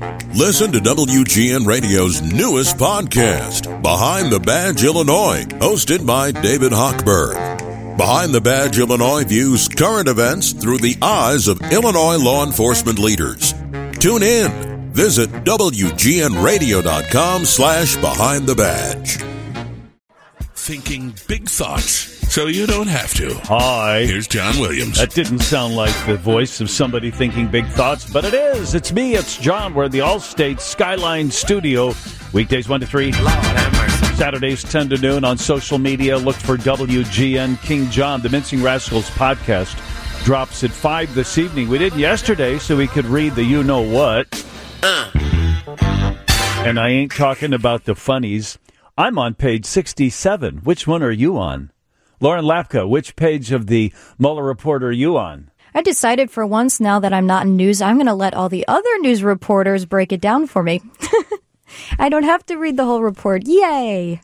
Listen to WGN Radio's newest podcast, Behind the Badge Illinois, hosted by David Hochberg. Behind the Badge Illinois views current events through the eyes of Illinois law enforcement leaders. Tune in. Visit WGNRadio.com/Behind the Badge. Thinking big thoughts so you don't have to. Hi. Here's John Williams. That didn't sound like the voice of somebody thinking big thoughts, but it is. It's me. It's John. We're at the Allstate Skyline Studio. Weekdays 1 to 3. Lord have mercy. Saturdays 10 to noon on social media. Look for WGN King John. The Mincing Rascals podcast drops at 5 this evening. We did yesterday so we could read the you-know-what. And I ain't talking about the funnies. I'm on page 67. Which one are you on? Lauren Lapka, which page of the Mueller report are you on? I decided for once now that I'm not in news, I'm going to let all the other news reporters break it down for me. I don't have to read the whole report. Yay!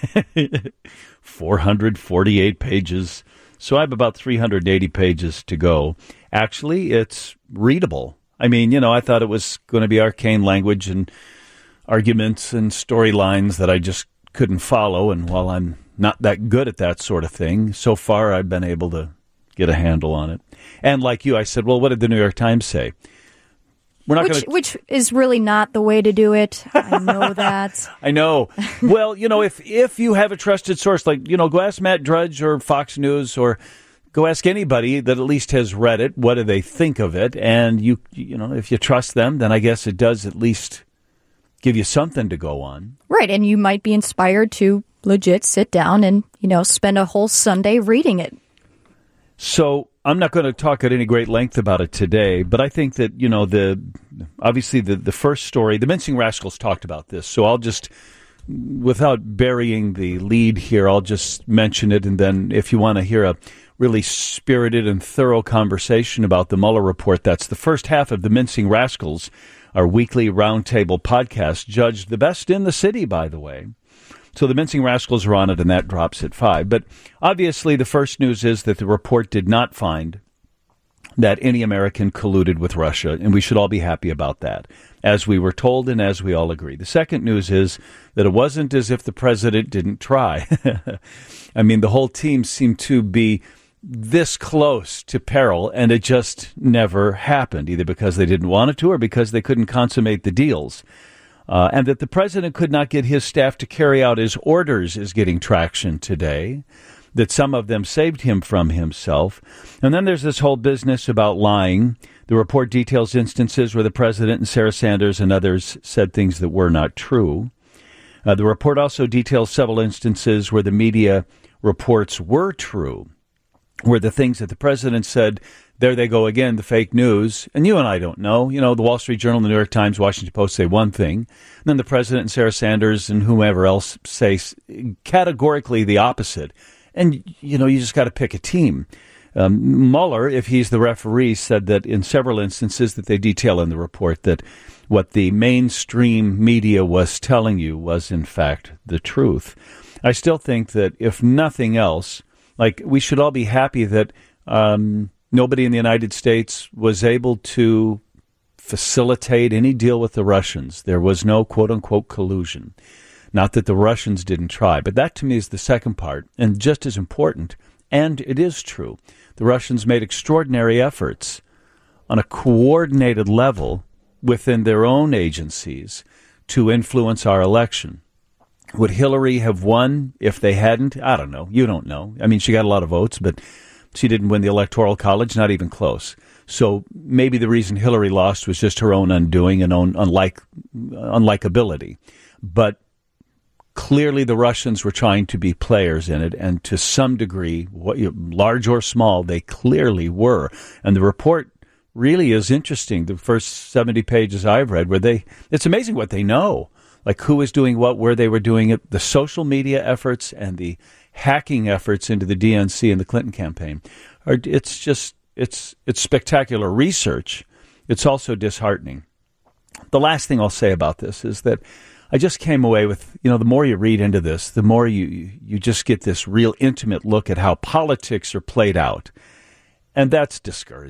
448 pages. So I have about 380 pages to go. Actually, it's readable. I mean, I thought it was going to be arcane language and arguments and storylines that I just couldn't follow. And while I'm not that good at that sort of thing, so far I've been able to get a handle on it. And like you, I said, well, what did the New York Times say? We're not which is really not the way to do it. I know that. I know. Well, if you have a trusted source, like, go ask Matt Drudge or Fox News, or go ask anybody that at least has read it. What do they think of it? And if you trust them, then I guess it does at least give you something to go on. Right. And you might be inspired to legit sit down and, spend a whole Sunday reading it. So I'm not going to talk at any great length about it today, but I think that, obviously the first story, the Mincing Rascals talked about this. So I'll just, without burying the lead here, I'll just mention it. And then if you want to hear a really spirited and thorough conversation about the Mueller report, that's the first half of the Mincing Rascals, our weekly roundtable podcast, judged the best in the city, by the way. So the Mincing Rascals are on it, and that drops at 5. But obviously the first news is that the report did not find that any American colluded with Russia, and we should all be happy about that, as we were told and as we all agree. The second news is that it wasn't as if the president didn't try. I mean, the whole team seemed to be this close to peril, and it just never happened, either because they didn't want it to or because they couldn't consummate the deals. And that the president could not get his staff to carry out his orders is getting traction today, that some of them saved him from himself. And then there's this whole business about lying. The report details instances where the president and Sarah Sanders and others said things that were not true. The report also details several instances where the media reports were true, where the things that the president said, there they go again, the fake news. And you and I don't know. The Wall Street Journal, the New York Times, Washington Post say one thing. And then the president and Sarah Sanders and whomever else say categorically the opposite. And, you just got to pick a team. Mueller, if he's the referee, said that in several instances that they detail in the report that what the mainstream media was telling you was, in fact, the truth. I still think that if nothing else, we should all be happy that nobody in the United States was able to facilitate any deal with the Russians. There was no quote-unquote collusion. Not that the Russians didn't try, but that to me is the second part, and just as important, and it is true. The Russians made extraordinary efforts on a coordinated level within their own agencies to influence our election. Would Hillary have won if they hadn't? I don't know. You don't know. I mean, she got a lot of votes, but she didn't win the Electoral College, not even close. So maybe the reason Hillary lost was just her own undoing and own unlikability. But clearly the Russians were trying to be players in it, and to some degree, large or small, they clearly were. And the report really is interesting. The first 70 pages I've read, it's amazing what they know. Like who was doing what, where they were doing it, the social media efforts and the hacking efforts into the DNC and the Clinton campaign. It's spectacular research. It's also disheartening. The last thing I'll say about this is that I just came away with, the more you read into this, the more you just get this real intimate look at how politics are played out. And that's discouraging.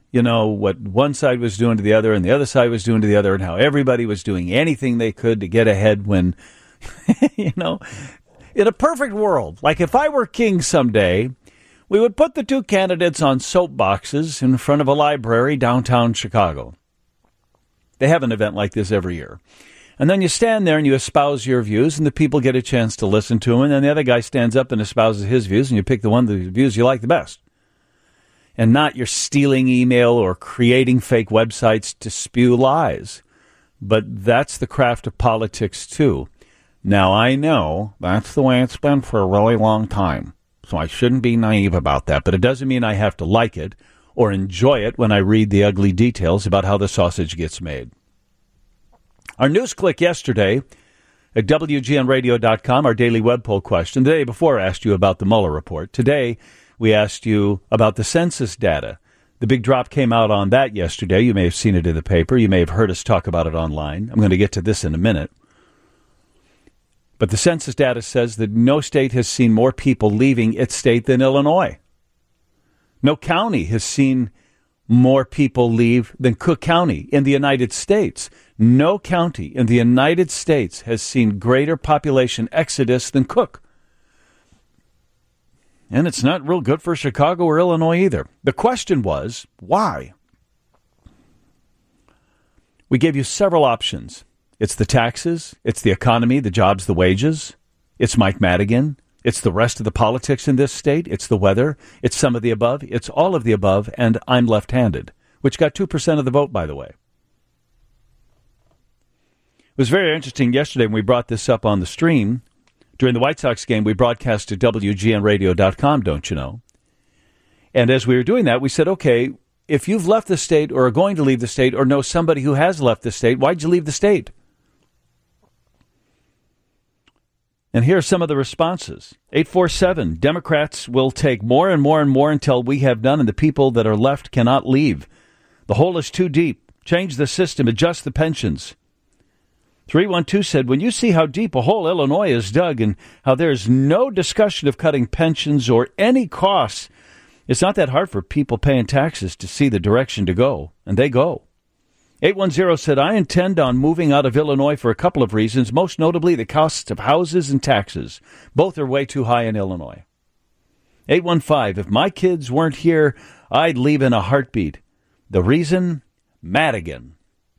what one side was doing to the other and the other side was doing to the other, and how everybody was doing anything they could to get ahead when, in a perfect world, like if I were king someday, we would put the two candidates on soapboxes in front of a library downtown Chicago. They have an event like this every year. And then you stand there and you espouse your views, and the people get a chance to listen to them, and then the other guy stands up and espouses his views, and you pick the one of the views you like the best. And not you're stealing email or creating fake websites to spew lies. But that's the craft of politics, too. Now, I know that's the way it's been for a really long time, so I shouldn't be naive about that, but it doesn't mean I have to like it or enjoy it when I read the ugly details about how the sausage gets made. Our news click yesterday at WGNradio.com, our daily web poll question. The day before I asked you about the Mueller report. Today, we asked you about the census data. The big drop came out on that yesterday. You may have seen it in the paper. You may have heard us talk about it online. I'm going to get to this in a minute. But the census data says that no state has seen more people leaving its state than Illinois. No county has seen more people leave than Cook County in the United States. No county in the United States has seen greater population exodus than Cook. And it's not real good for Chicago or Illinois either. The question was, why? We gave you several options. It's the taxes, it's the economy, the jobs, the wages. It's Mike Madigan. It's the rest of the politics in this state. It's the weather. It's some of the above. It's all of the above, and I'm left-handed, which got 2% of the vote, by the way. It was very interesting yesterday when we brought this up on the stream. During the White Sox game, we broadcast to WGNradio.com, don't you know? And as we were doing that, we said, okay, if you've left the state or are going to leave the state or know somebody who has left the state, why'd you leave the state? And here are some of the responses. 847, Democrats will take more and more and more until we have none, and the people that are left cannot leave. The hole is too deep. Change the system. Adjust the pensions. 312 said, when you see how deep a hole Illinois has dug and how there's no discussion of cutting pensions or any costs, it's not that hard for people paying taxes to see the direction to go, and they go. 810 said, I intend on moving out of Illinois for a couple of reasons, most notably the costs of houses and taxes. Both are way too high in Illinois. 815, if my kids weren't here, I'd leave in a heartbeat. The reason? Madigan.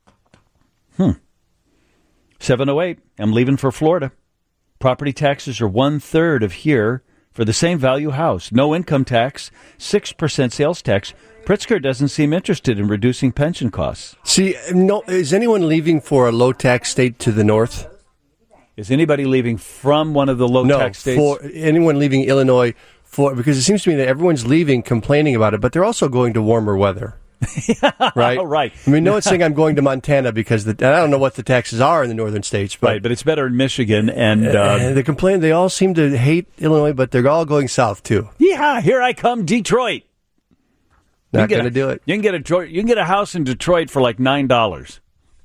708, I'm leaving for Florida. Property taxes are 1/3 of here for the same value house. No income tax, 6% sales tax. Pritzker doesn't seem interested in reducing pension costs. See, no, is anyone leaving for a low-tax state to the north? Is anybody leaving from one of the low-tax states? No, for anyone leaving Illinois, because it seems to me that everyone's leaving complaining about it, but they're also going to warmer weather. Right? Oh, right. I mean, no one's saying I'm going to Montana because I don't know what the taxes are in the northern states. But, right, but it's better in Michigan. And they complain, they all seem to hate Illinois, but they're all going south, too. Yeah, here I come, Detroit. Not going to do it. You can get a house in Detroit for like $9.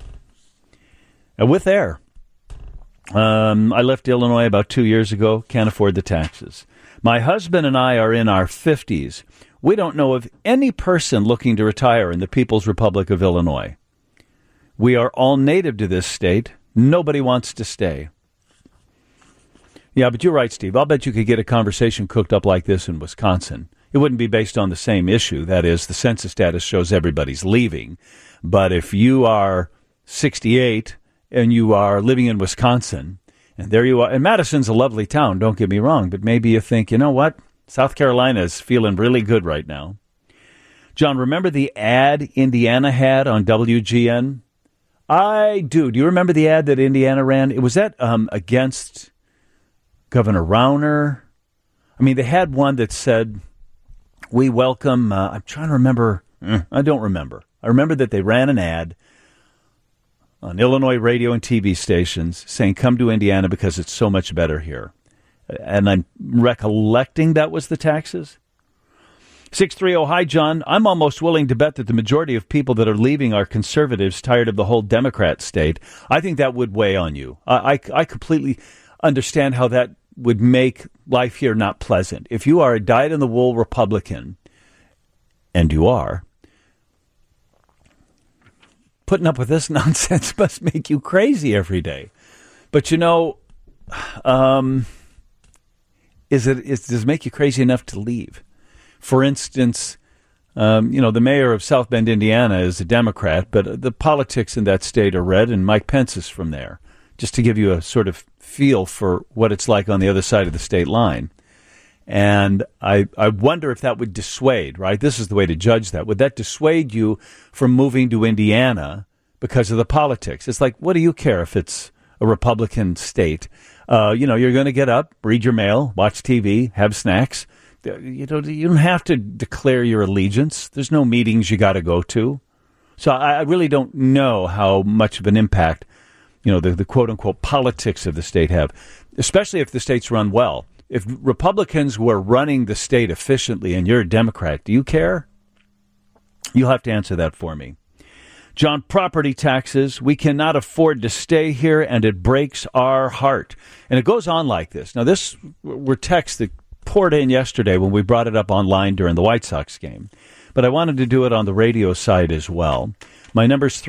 With air. I left Illinois about 2 years ago. Can't afford the taxes. My husband and I are in our 50s. We don't know of any person looking to retire in the People's Republic of Illinois. We are all native to this state. Nobody wants to stay. Yeah, but you're right, Steve. I'll bet you could get a conversation cooked up like this in Wisconsin. It wouldn't be based on the same issue. That is, the census data shows everybody's leaving. But if you are 68 and you are living in Wisconsin, and there you are, and Madison's a lovely town, don't get me wrong, but maybe you think, you know what? South Carolina is feeling really good right now. John, remember the ad Indiana had on WGN? I do. Do you remember the ad that Indiana ran? It was that against Governor Rauner. I mean, they had one that said, we welcome, I'm trying to remember. I don't remember. I remember that they ran an ad on Illinois radio and TV stations saying, come to Indiana because it's so much better here. And I'm recollecting that was the taxes. 630, hi, John. I'm almost willing to bet that the majority of people that are leaving are conservatives tired of the whole Democrat state. I think that would weigh on you. I completely understand how that would make life here not pleasant. If you are a dyed-in-the-wool Republican, and you are, putting up with this nonsense must make you crazy every day. But, does it make you crazy enough to leave? For instance, the mayor of South Bend, Indiana is a Democrat, but the politics in that state are red, and Mike Pence is from there, just to give you a sort of feel for what it's like on the other side of the state line. And I wonder if that would dissuade, right? This is the way to judge that. Would that dissuade you from moving to Indiana because of the politics? It's like, what do you care if it's a Republican state? You're going to get up, read your mail, watch TV, have snacks. You don't have to declare your allegiance. There's no meetings you got to go to. So I really don't know how much of an impact, the quote-unquote politics of the state have, especially if the state's run well. If Republicans were running the state efficiently and you're a Democrat, do you care? You'll have to answer that for me. John, property taxes. We cannot afford to stay here, and it breaks our heart. And it goes on like this. Now, this were texts that poured in yesterday when we brought it up online during the White Sox game. But I wanted to do it on the radio side as well. My number is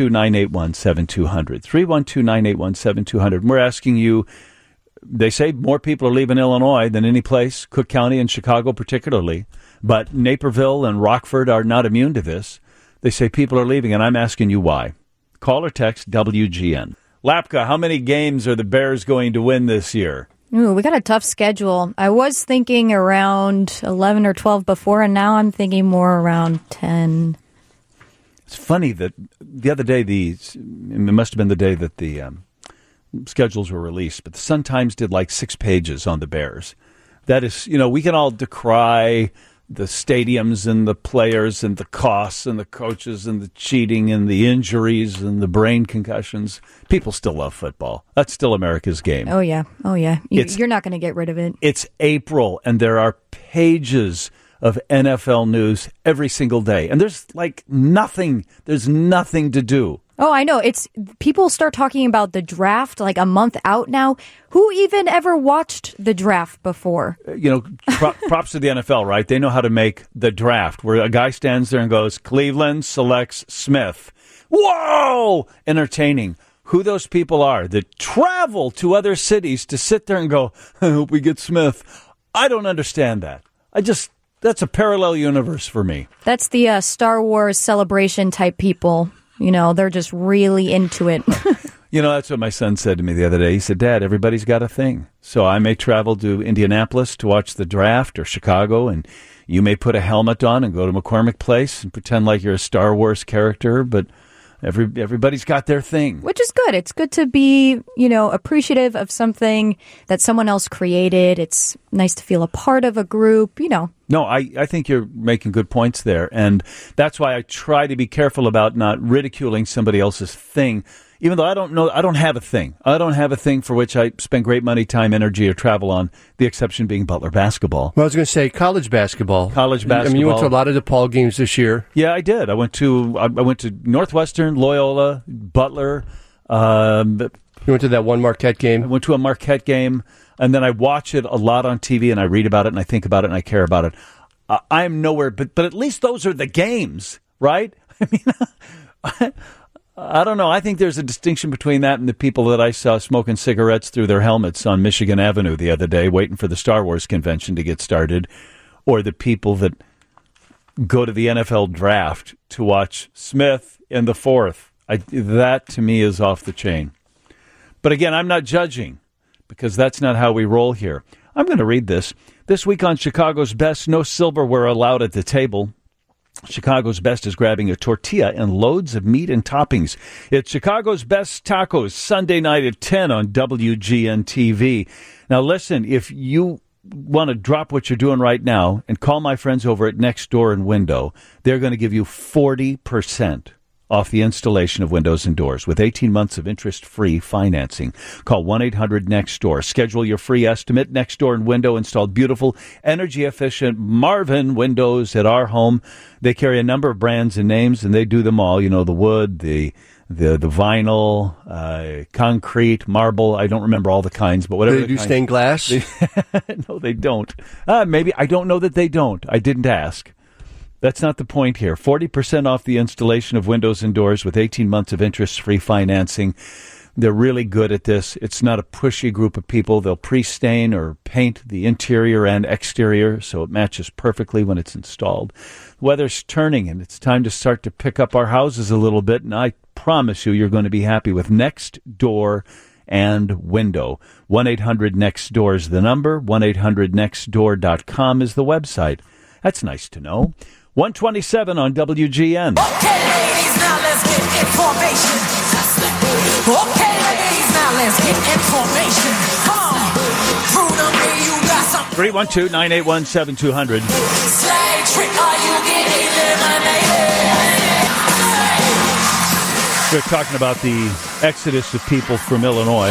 312-981-7200. 312-981-7200. We're asking you, they say more people are leaving Illinois than any place, Cook County and Chicago particularly. But Naperville and Rockford are not immune to this. They say people are leaving, and I'm asking you why. Call or text WGN. Lapka, how many games are the Bears going to win this year? Ooh, we got a tough schedule. I was thinking around 11 or 12 before, and now I'm thinking more around 10. It's funny that the other day, it must have been the day that the schedules were released, but the Sun-Times did like 6 pages on the Bears. That is, we can all decry the stadiums and the players and the costs and the coaches and the cheating and the injuries and the brain concussions. People still love football. That's still America's game. Oh, yeah. You're not going to get rid of it. It's April, and there are pages of NFL news every single day. And there's nothing to do. Oh, I know. It's people start talking about the draft like a month out now. Who even ever watched the draft before? Props to the NFL, right? They know how to make the draft where a guy stands there and goes, Cleveland selects Smith. Whoa! Entertaining. Who those people are that travel to other cities to sit there and go, I hope we get Smith. I don't understand that. That's a parallel universe for me. That's the Star Wars celebration type people. They're just really into it. That's what my son said to me the other day. He said, Dad, everybody's got a thing. So I may travel to Indianapolis to watch the draft or Chicago, and you may put a helmet on and go to McCormick Place and pretend like you're a Star Wars character, but everybody's got their thing. Which is good. It's good to be, appreciative of something that someone else created. It's nice to feel a part of a group, No, I think you're making good points there. And that's why I try to be careful about not ridiculing somebody else's thing, even though I don't have a thing. I don't have a thing for which I spend great money, time, energy, or travel on, the exception being Butler basketball. Well, I was going to say college basketball. I mean, you went to a lot of DePaul games this year. Yeah, I did. I went to Northwestern, Loyola, Butler. You went to that one Marquette game? I went to a Marquette game, and then I watch it a lot on TV, and I read about it, and I think about it, and I care about it. I'm nowhere, but at least those are the games, right? I mean, I don't know. I think there's a distinction between that and the people that I saw smoking cigarettes through their helmets on Michigan Avenue the other day, waiting for the Star Wars convention to get started, or the people that go to the NFL draft to watch Smith in the fourth. That, to me, is off the chain. But again, I'm not judging, because that's not how we roll here. I'm going to read this. This week on Chicago's Best, no silverware allowed at the table. Chicago's Best is grabbing a tortilla and loads of meat and toppings. It's Chicago's Best Tacos, Sunday night at 10 on WGN TV. Now listen, if you want to drop what you're doing right now and call my friends over at Next Door and Window, they're going to give you 40% off the installation of windows and doors with 18 months of interest-free financing. Call 1-800-NEXT-DOOR. Schedule your free estimate. Next Door and Window installed beautiful, energy-efficient Marvin windows at our home. They carry a number of brands and names, and they do them all. The wood, the vinyl, concrete, marble. I don't remember all the kinds, but whatever. Do they do stained glass? No, they don't. Maybe. I don't know that they don't. I didn't ask. That's not the point here. 40% off the installation of windows and doors with 18 months of interest-free financing. They're really good at this. It's not a pushy group of people. They'll pre-stain or paint the interior and exterior so it matches perfectly when it's installed. Weather's turning, and it's time to start to pick up our houses a little bit, and I promise you're going to be happy with Next Door and Window. 1-800-NEXT-DOOR is the number. 1-800-NEXTDOOR.com is the website. That's nice to know. 127 on WGN. Okay, ladies, now let's get information. Okay, ladies, now let's get information. Come on, prove to me you got something. 312-981-7200. Slave trick, are you getting eliminated? We're talking about the exodus of people from Illinois.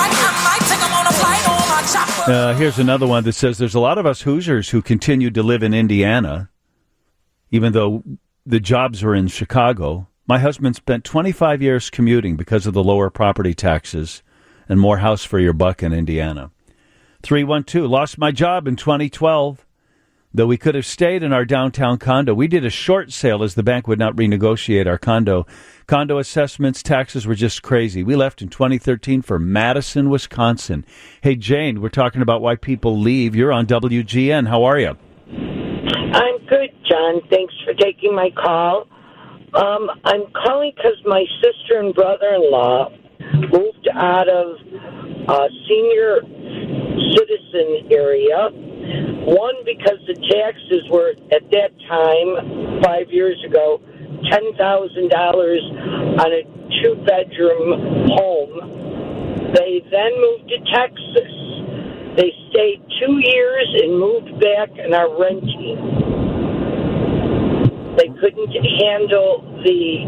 Here's another one that says there's a lot of us Hoosiers who continue to live in Indiana, even though the jobs are in Chicago. My husband spent 25 years commuting because of the lower property taxes and more house for your buck in Indiana. 312, lost my job in 2012. Though we could have stayed in our downtown condo, we did a short sale as the bank would not renegotiate our condo. Condo assessments, taxes were just crazy. We left in 2013 for Madison, Wisconsin. Hey, Jane, we're talking about why people leave. You're on WGN. How are you? I'm good, John. Thanks for taking my call. I'm calling because my sister and brother-in-law moved out of senior citizen area. One, because the taxes were, at that time, 5 years ago, $10,000 on a two-bedroom home. They then moved to Texas. They stayed 2 years and moved back and are renting. They couldn't handle the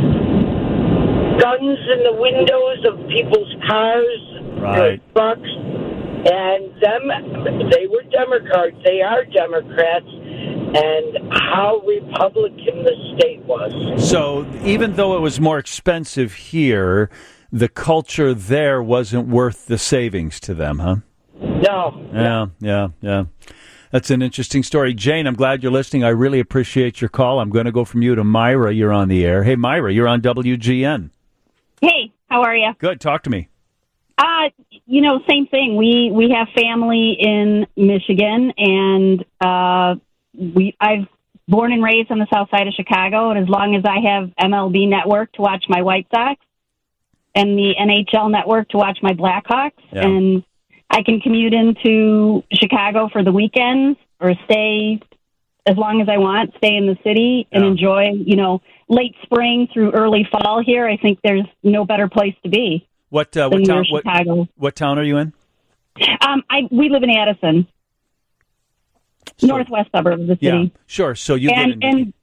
guns in the windows of people's cars, right, trucks, and they were Democrats. They are Democrats, and how Republican the state was. So even though it was more expensive here, the culture there wasn't worth the savings to them, huh? No. Yeah. That's an interesting story. Jane, I'm glad you're listening. I really appreciate your call. I'm going to go from you to Myra. You're on the air. Hey, Myra, you're on WGN. Hey, how are you? Good. Talk to me. Same thing. We have family in Michigan, and I've born and raised on the south side of Chicago, and as long as I have MLB Network to watch my White Sox and the NHL Network to watch my Blackhawks, and I can commute into Chicago for the weekends or stay as long as I want, stay in the city and enjoy, late spring through early fall here. I think there's no better place to be. What town are you in? We live in Addison, northwest suburb of the city. Yeah, sure. So you and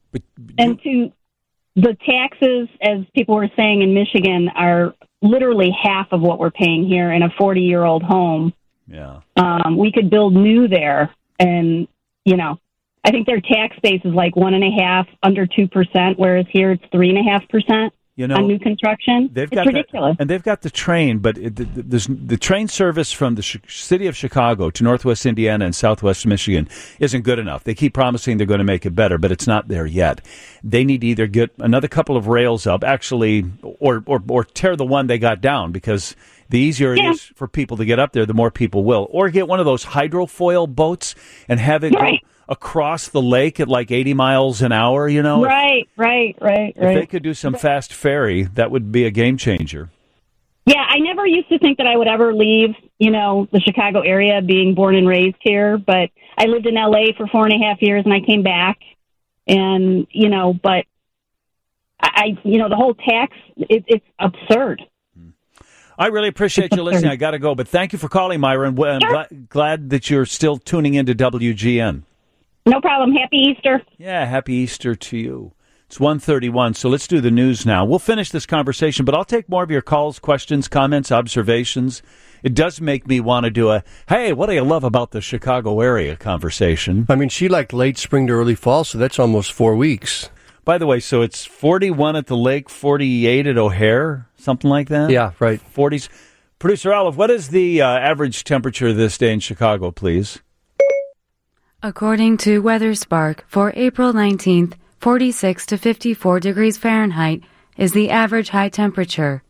to the taxes, as people were saying in Michigan, are literally half of what we're paying here in a 40-year-old home. Yeah. We could build new there, and I think their tax base is like 1.5%, under 2%, whereas here it's 3.5%. On new construction. It's ridiculous. And they've got the train, but the train service from the city of Chicago to Northwest Indiana and Southwest Michigan isn't good enough. They keep promising they're going to make it better, but it's not there yet. They need to either get another couple of rails up, actually, or tear the one they got down, because the easier it is for people to get up there, the more people will. Or get one of those hydrofoil boats and have it go across the lake at like 80 miles an hour, Right. If they could do some fast ferry, that would be a game changer. Yeah, I never used to think that I would ever leave, the Chicago area, being born and raised here. But I lived in L.A. for 4.5 years, and I came back. And, but the whole tax, it's absurd. I really appreciate you listening. I got to go. But thank you for calling, Myra. And I'm glad that you're still tuning into WGN. No problem. Happy Easter. Yeah, happy Easter to you. It's 1:31, so let's do the news now. We'll finish this conversation, but I'll take more of your calls, questions, comments, observations. It does make me want to do a, hey, what do you love about the Chicago area conversation? I mean, she liked late spring to early fall, so that's almost 4 weeks. By the way, so it's 41 at the lake, 48 at O'Hare, something like that? Yeah, right. 40s. Producer Olive, what is the average temperature this day in Chicago, please? According to WeatherSpark, for April 19th, 46 to 54 degrees Fahrenheit is the average high temperature.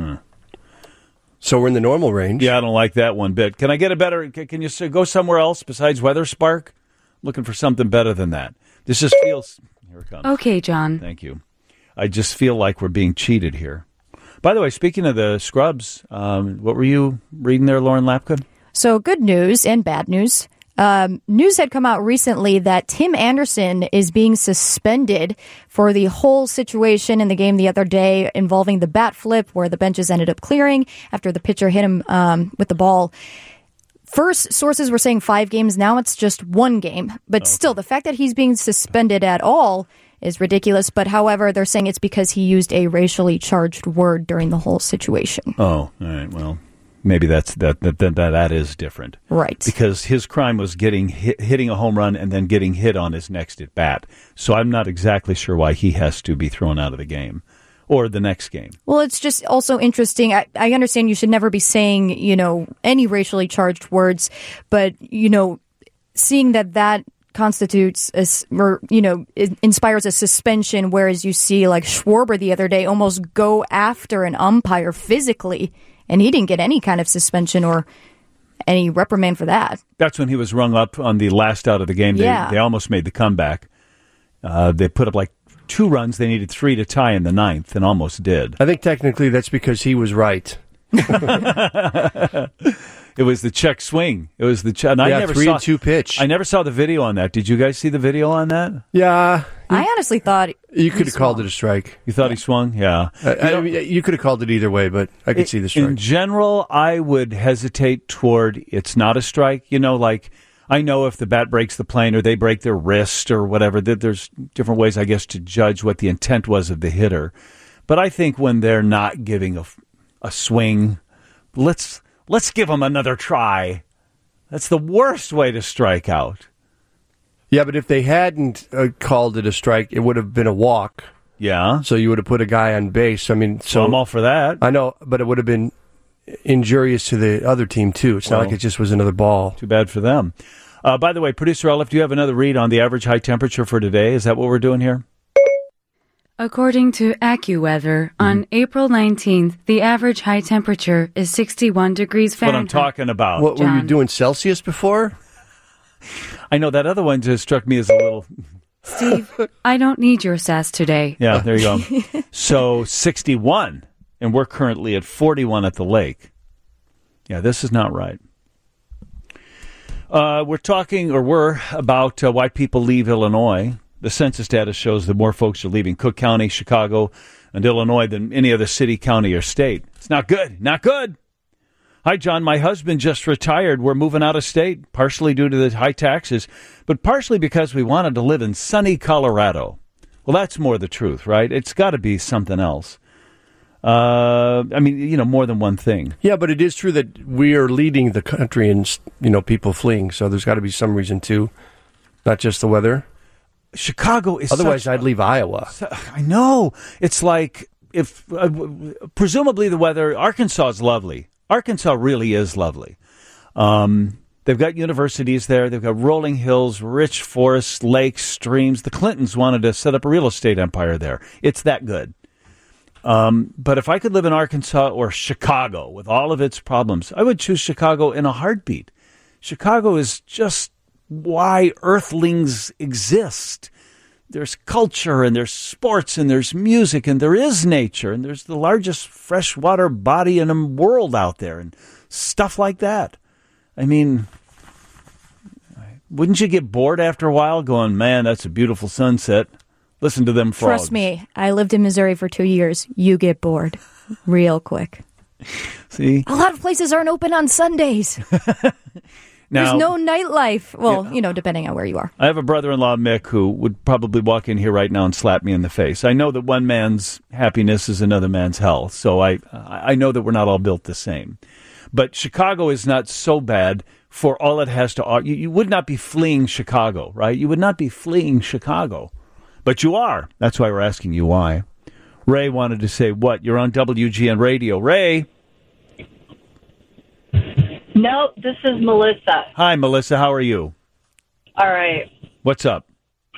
So we're in the normal range. Yeah, I don't like that one bit. Can I get a better... Can you go somewhere else besides WeatherSpark? I'm looking for something better than that. This just feels... Here it comes. Okay, John. Thank you. I just feel like we're being cheated here. By the way, speaking of the scrubs, what were you reading there, Lauren Lapka? So good news and bad news. News had come out recently that Tim Anderson is being suspended for the whole situation in the game the other day involving the bat flip where the benches ended up clearing after the pitcher hit him with the ball. First, sources were saying 5 games. Now it's just 1 game. But still, the fact that he's being suspended at all is ridiculous. But however, they're saying it's because he used a racially charged word during the whole situation. Oh, all right. Well, maybe that is different. Right. Because his crime was hitting a home run and then getting hit on his next at bat. So I'm not exactly sure why he has to be thrown out of the game or the next game. Well, it's just also interesting. I understand you should never be saying, any racially charged words, but, seeing that constitutes it inspires a suspension, whereas you see like Schwarber the other day almost go after an umpire physically, and he didn't get any kind of suspension or any reprimand for that. That's when he was rung up on the last out of the game. Yeah. They almost made the comeback. They put up like 2 runs. They needed 3 to tie in the 9th and almost did. I think technically that's because he was right. It was the check swing. It was the check. 3-2 pitch. I never saw the video on that. Did you guys see the video on that? Yeah. I honestly thought you could have called it a strike. You thought he swung? Yeah. You could have called it either way, but I could see the strike. In general, I would hesitate toward it's not a strike. I know if the bat breaks the plane or they break their wrist or whatever, there's different ways, I guess, to judge what the intent was of the hitter. But I think when they're not giving a swing, let's give them another try. That's the worst way to strike out. Yeah, but if they hadn't called it a strike, it would have been a walk. Yeah. So you would have put a guy on base. So I'm all for that. I know, but it would have been injurious to the other team, too. It's not like it just was another ball. Too bad for them. By the way, Producer Olive, do you have another read on the average high temperature for today? Is that what we're doing here? According to AccuWeather, on April 19th, the average high temperature is 61 degrees Fahrenheit. That's what I'm talking about. What, were you doing Celsius before? I know that other one just struck me as a little... Steve, I don't need your sass today. Yeah, there you go. So 61, and we're currently at 41 at the lake. Yeah, this is not right. We're about why people leave Illinois. The census data shows that more folks are leaving Cook County, Chicago, and Illinois than any other city, county, or state. It's not good. Not good. Hi, John. My husband just retired. We're moving out of state, partially due to the high taxes, but partially because we wanted to live in sunny Colorado. Well, that's more the truth, right? It's got to be something else. More than one thing. Yeah, but it is true that we are leading the country in, people fleeing. So there's got to be some reason, too, not just the weather. Chicago is otherwise I'd leave Iowa. I know. It's like if presumably the weather. Arkansas is lovely. Arkansas really is lovely. They've got universities there. They've got rolling hills, rich forests, lakes, streams. The Clintons wanted to set up a real estate empire there. It's that good. But if I could live in Arkansas or Chicago with all of its problems, I would choose Chicago in a heartbeat. Chicago is just why earthlings exist. There's culture and there's sports and there's music and there is nature and there's the largest freshwater body in the world out there and stuff like that. I mean, wouldn't you get bored after a while going, man, that's a beautiful sunset? Listen to them frogs. Trust me, I lived in Missouri for 2 years. You get bored real quick. See? A lot of places aren't open on Sundays. Now, there's no nightlife. Well, depending on where you are. I have a brother-in-law, Mick, who would probably walk in here right now and slap me in the face. I know that one man's happiness is another man's hell, so I know that we're not all built the same. But Chicago is not so bad for all it has to offer. You would not be fleeing Chicago, right? You would not be fleeing Chicago. But you are. That's why we're asking you why. Ray wanted to say what? You're on WGN Radio. Ray? No, this is Melissa. Hi, Melissa. How are you? All right. What's up?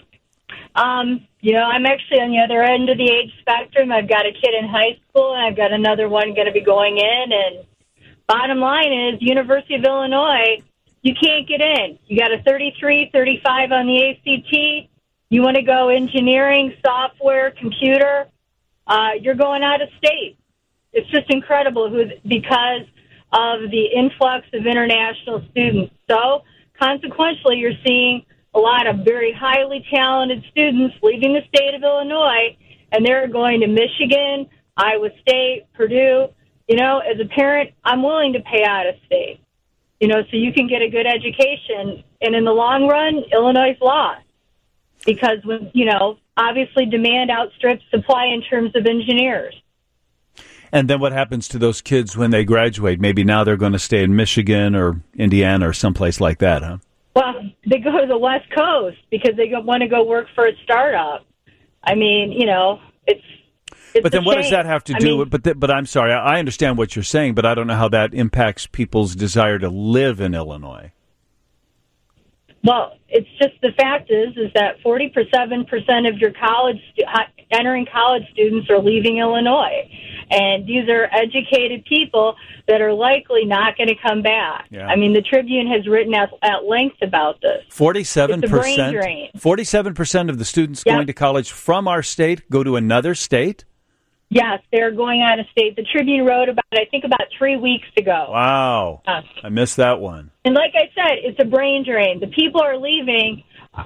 I'm actually on the other end of the age spectrum. I've got a kid in high school, and I've got another one going to be going in. And bottom line is, University of Illinois, you can't get in. You got a 33, 35 on the ACT. You want to go engineering, software, computer, you're going out of state. It's just incredible because of the influx of international students. So, consequently, you're seeing a lot of very highly talented students leaving the state of Illinois, and they're going to Michigan, Iowa State, Purdue. As a parent, I'm willing to pay out of state, so you can get a good education. And in the long run, Illinois is lost because, obviously demand outstrips supply in terms of engineers. And then what happens to those kids when they graduate? Maybe now they're going to stay in Michigan or Indiana or someplace like that, huh? Well, they go to the West Coast because they want to go work for a startup. I mean, it's but then what does that have to do with, but I'm sorry, I understand what you're saying, but I don't know how that impacts people's desire to live in Illinois. Well, it's just the fact is that 47% of your entering college students are leaving Illinois. And these are educated people that are likely not going to come back. Yeah. I mean, the Tribune has written at length about this. 47%. It's a brain drain. 47% of the students going to college from our state go to another state? Yes, they're going out of state. The Tribune wrote about it, I think, about 3 weeks ago. Wow. I missed that one. And like I said, it's a brain drain. The people are leaving.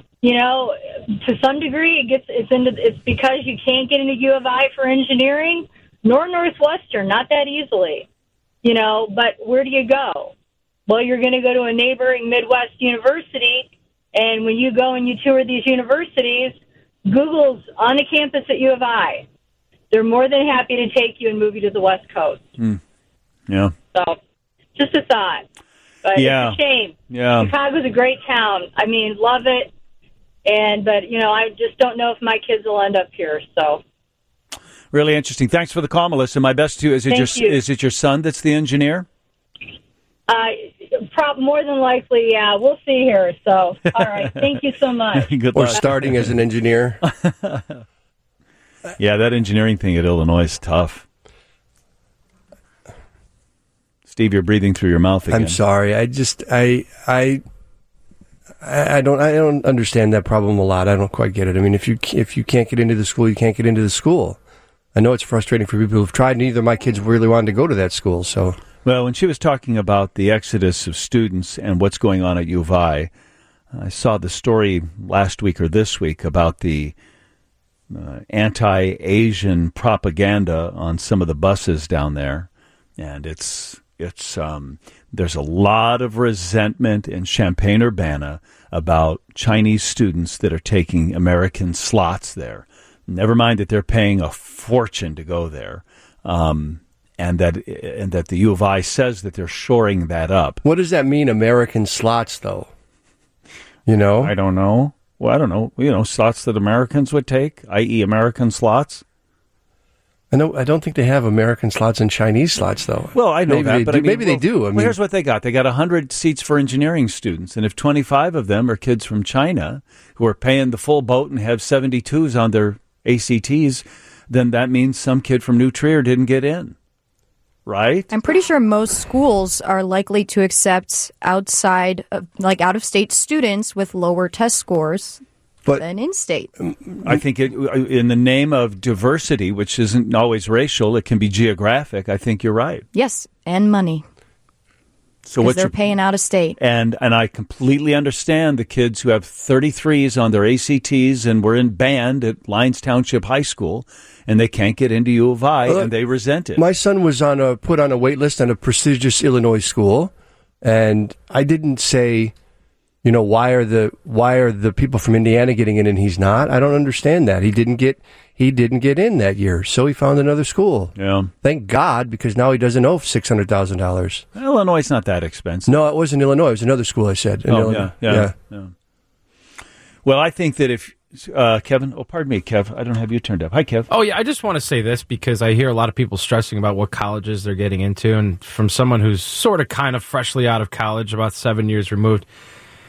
To some degree, it's because you can't get into U of I for engineering, nor Northwestern, not that easily. But where do you go? Well, you're going to go to a neighboring Midwest university, and when you go and you tour these universities, Google's on the campus at U of I. They're more than happy to take you and move you to the West Coast. Yeah. So, just a thought. But it's a shame. Yeah. Chicago's a great town. I mean, love it. But I just don't know if my kids will end up here. So. Really interesting. Thanks for the call, Melissa. My best to you. Is it your son that's the engineer? More than likely, yeah. We'll see here. So, all right. Thank you so much. Good or luck. starting as an engineer. Yeah, that engineering thing at Illinois is tough. Steve, you're breathing through your mouth again. I'm sorry. I don't understand that problem a lot. I don't quite get it. I mean, if you can't get into the school, you can't get into the school. I know it's frustrating for people who've tried. Neither of my kids really wanted to go to that school. So, well, when she was talking about the exodus of students and what's going on at U of I saw the story last week or this week about the anti-Asian propaganda on some of the buses down there, and there's a lot of resentment in Champaign-Urbana about Chinese students that are taking American slots there. Never mind that they're paying a fortune to go there, and that the U of I says that they're shoring that up. What does that mean, American slots, though? I don't know. Well, I don't know. Slots that Americans would take, i.e., American slots. I don't think they have American slots and Chinese slots, though. Well, I know that, but maybe they do. Here's what they got. They got 100 seats for engineering students, and if 25 of them are kids from China who are paying the full boat and have 72s on their ACTs, then that means some kid from New Trier didn't get in, right? I'm pretty sure most schools are likely to accept out-of-state students with lower test scores than in-state. I think in the name of diversity, which isn't always racial, it can be geographic. I think you're right. Yes, and money. So they're paying out of state. And I completely understand the kids who have 33s on their ACTs and were in band at Lyons Township High School, and they can't get into U of I, and they resent it. My son was put on a wait list on a prestigious Illinois school, and I didn't say, why are the people from Indiana getting in and he's not? I don't understand that. He didn't get in that year, so he found another school. Yeah. Thank God, because now he doesn't owe $600,000. Illinois is not that expensive. No, it wasn't Illinois. It was another school, I said. Yeah. Well, I think that if Kevin, pardon me, Kev, I don't have you turned up. Hi, Kev. Oh, yeah, I just want to say this because I hear a lot of people stressing about what colleges they're getting into, and from someone who's sort of kind of freshly out of college, about 7 years removed,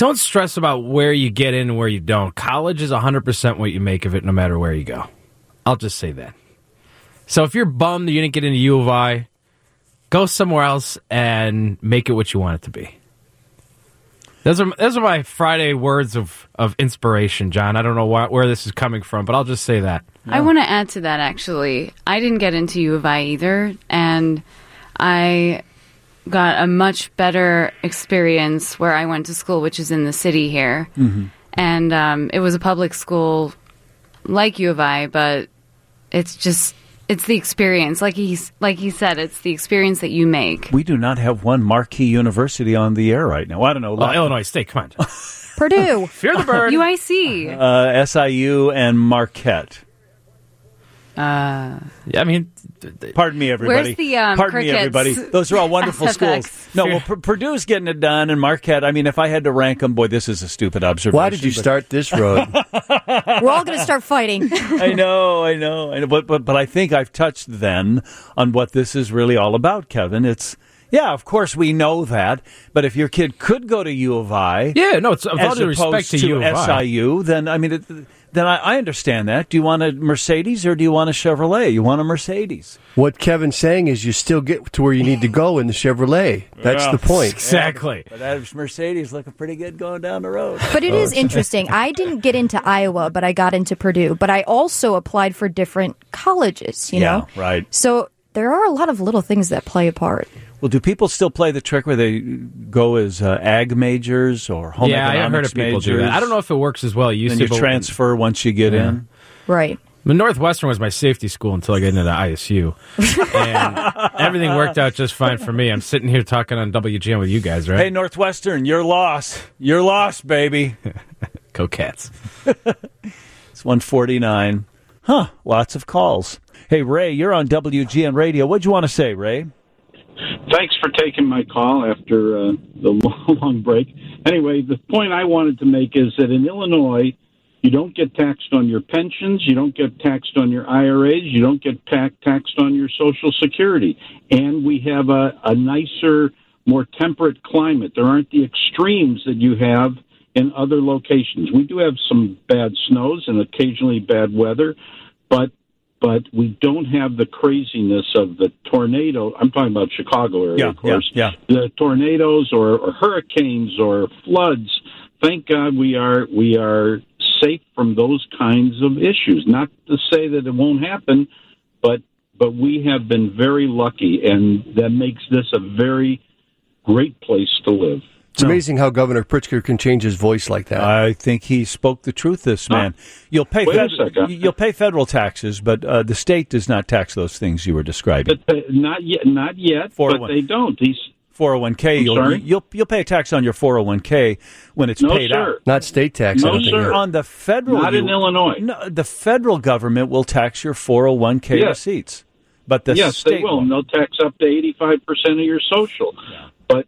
don't stress about where you get in and where you don't. College is 100% what you make of it no matter where you go. I'll just say that. So if you're bummed that you didn't get into U of I, go somewhere else and make it what you want it to be. Those are my Friday words of inspiration, John. I don't know where this is coming from, but I'll just say that. Yeah. I want to add to that, actually. I didn't get into U of I either, and I got a much better experience where I went to school, which is in the city here. Mm-hmm. And it was a public school like U of I, but it's the experience. Like he said, it's the experience that you make. We do not have one marquee university on the air right now. I don't know. Illinois State, come on. Purdue. Fear the bird. UIC. SIU and Marquette. I mean, pardon me, everybody. Where's the pardon me, everybody. Those are all wonderful schools. No, well, Purdue's getting it done, and Marquette. I mean, if I had to rank them, boy, this is a stupid observation. Why did you start this road? We're all going to start fighting. I know. But I think I've touched then on what this is really all about, Kevin. It's. Yeah, of course we know that. But if your kid could go to U of I, it's with all due respect to U of I. SIU, then I mean, then I understand that. Do you want a Mercedes or do you want a Chevrolet? You want a Mercedes. What Kevin's saying is you still get to where you need to go in the Chevrolet. That's the point. Exactly. But that Mercedes looking pretty good going down the road. But it is interesting. I didn't get into Iowa, but I got into Purdue. But I also applied for different colleges, you know? Right. So there are a lot of little things that play a part. Well, do people still play the trick where they go as ag majors or home economics majors? Yeah, I've heard of people do that. I don't know if it works as well. It used to. Then you transfer once you get in? Right. The Northwestern was my safety school until I got into the ISU. And everything worked out just fine for me. I'm sitting here talking on WGN with you guys, right? Hey, Northwestern, you're lost. You're lost, baby. Go Cats. It's 1:49. Lots of calls. Hey, Ray, you're on WGN Radio. What'd you want to say, Ray? Thanks for taking my call after the long break. Anyway, the point I wanted to make is that in Illinois, you don't get taxed on your pensions, you don't get taxed on your IRAs, you don't get taxed on your Social Security. And we have a nicer, more temperate climate. There aren't the extremes that you have in other locations. We do have some bad snows and occasionally bad weather, but we don't have the craziness of the tornado. I'm talking about Chicago area, of course. Yeah. The tornadoes or hurricanes or floods. Thank God we are safe from those kinds of issues. Not to say that it won't happen, but we have been very lucky, and that makes this a very great place to live. It's amazing how Governor Pritzker can change his voice like that. I think he spoke the truth, this man. You'll pay federal taxes, but the state does not tax those things you were describing. Not yet, but they don't. 401k, you'll pay a tax on your 401k when it's paid out. Not state tax. No, sir. On the federal, not in Illinois. No, the federal government will tax your 401k receipts, but the state they will. won't. They'll tax up to 85% of your social. Yeah.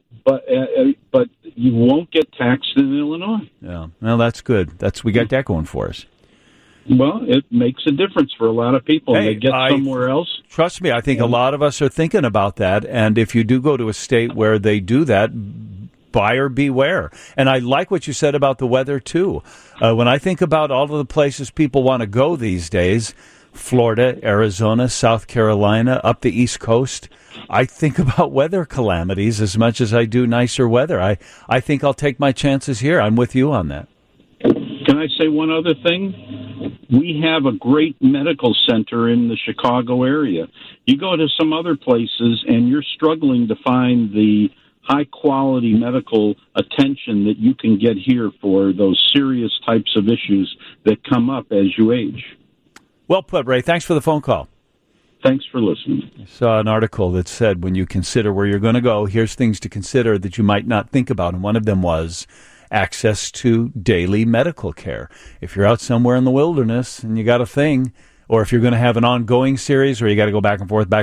But you won't get taxed in Illinois. Yeah, well, that's good. We got that going for us. Well, it makes a difference for a lot of people. Hey, they get somewhere else. Trust me, I think a lot of us are thinking about that. And if you do go to a state where they do that, buyer beware. And I like what you said about the weather, too. When I think about all of the places people want to go these days, Florida, Arizona, South Carolina, up the East Coast, I think about weather calamities as much as I do nicer weather. I think I'll take my chances here. I'm with you on that. Can I say one other thing? We have a great medical center in the Chicago area. You go to some other places and you're struggling to find the high-quality medical attention that you can get here for those serious types of issues that come up as you age. Well put, Ray. Thanks for the phone call. Thanks for listening. I saw an article that said when you consider where you're going to go, here's things to consider that you might not think about. And one of them was access to daily medical care. If you're out somewhere in the wilderness and you got a thing, or if you're going to have an ongoing series where you got to go back and forth,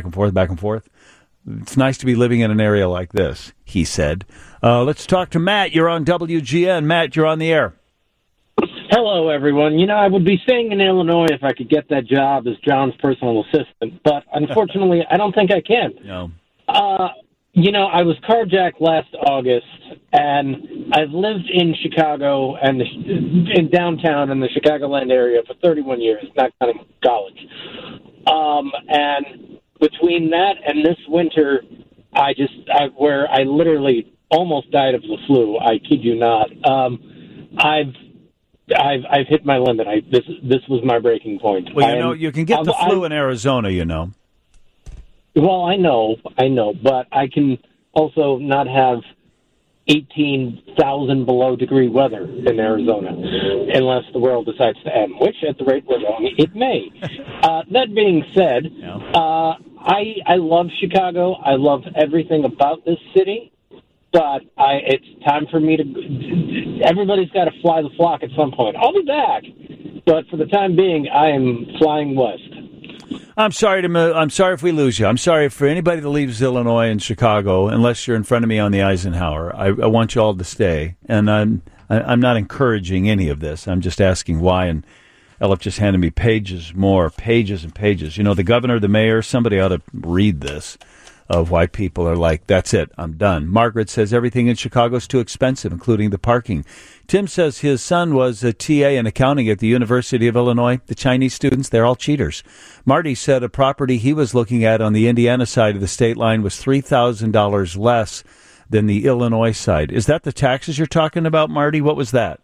it's nice to be living in an area like this, he said. Let's talk to Matt. You're on WGN. Matt, you're on the air. Hello, everyone. You know, I would be staying in Illinois if I could get that job as John's personal assistant, but unfortunately, I don't think I can. No. I was carjacked last August, and I've lived in Chicago and in downtown in the Chicagoland area for 31 years, not counting college. And between that and this winter, where I literally almost died of the flu. I kid you not. I've hit my limit. This was my breaking point. Well, you can get the flu in Arizona, Well, I know, but I can also not have 18,000 below degree weather in Arizona unless the world decides to end, which at the rate we're going, it may. That being said, I love Chicago. I love everything about this city, but it's time for me to... Everybody's got to fly the flock at some point. I'll be back, but for the time being, I am flying west. I'm sorry if we lose you. I'm sorry for anybody that leaves Illinois and Chicago, unless you're in front of me on the Eisenhower. I want you all to stay, and I'm not encouraging any of this. I'm just asking why, and Elif just handed me pages and pages. The governor, the mayor, somebody ought to read this of why people are like, that's it, I'm done. Margaret says everything in Chicago is too expensive, including the parking. Tim says his son was a TA in accounting at the University of Illinois. The Chinese students, they're all cheaters. Marty said a property he was looking at on the Indiana side of the state line was $3,000 less than the Illinois side. Is that the taxes you're talking about, Marty? What was that?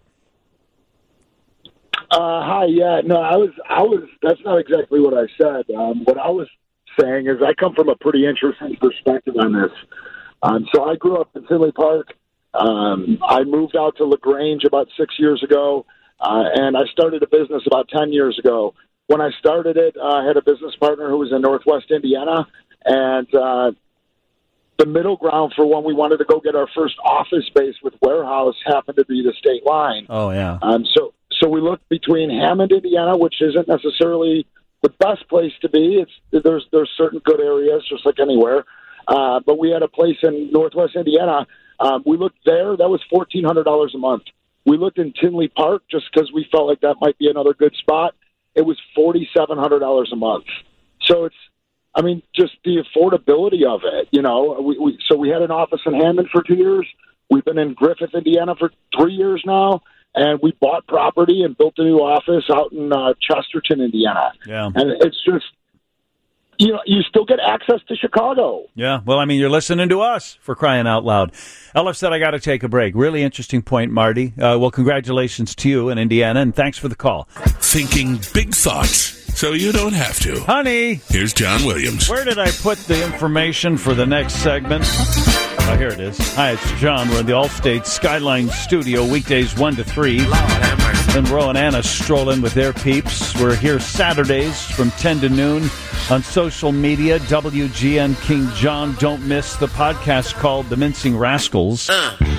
Hi, yeah. No, I was, that's not exactly what I said. What I was saying is I come from a pretty interesting perspective on this. So I grew up in Tinley Park. I moved out to LaGrange about 6 years ago, and I started a business about 10 years ago. When I started it, I had a business partner who was in Northwest Indiana, and the middle ground for when we wanted to go get our first office space with warehouse happened to be the state line. Oh, yeah. So we looked between Hammond, Indiana, which isn't necessarily the best place to be. There's certain good areas, just like anywhere. But we had a place in Northwest Indiana. We looked there. That was $1,400 a month. We looked in Tinley Park just because we felt like that might be another good spot. It was $4,700 a month. So just the affordability of it, So we had an office in Hammond for 2 years. We've been in Griffith, Indiana for 3 years now. And we bought property and built a new office out in Chesterton, Indiana. Yeah. And it's just, you still get access to Chicago. Yeah. Well, you're listening to us, for crying out loud. Elif said I got to take a break. Really interesting point, Marty. Well, congratulations to you in Indiana, and thanks for the call. Thinking big thoughts, so you don't have to. Honey. Here's John Williams. Where did I put the information for the next segment? Oh, here it is. Hi, it's John. We're in the Allstate Skyline Studio, weekdays 1 to 3. Then Ro and Anna stroll in with their peeps. We're here Saturdays from 10 to noon on social media. WGN King John. Don't miss the podcast called The Mincing Rascals.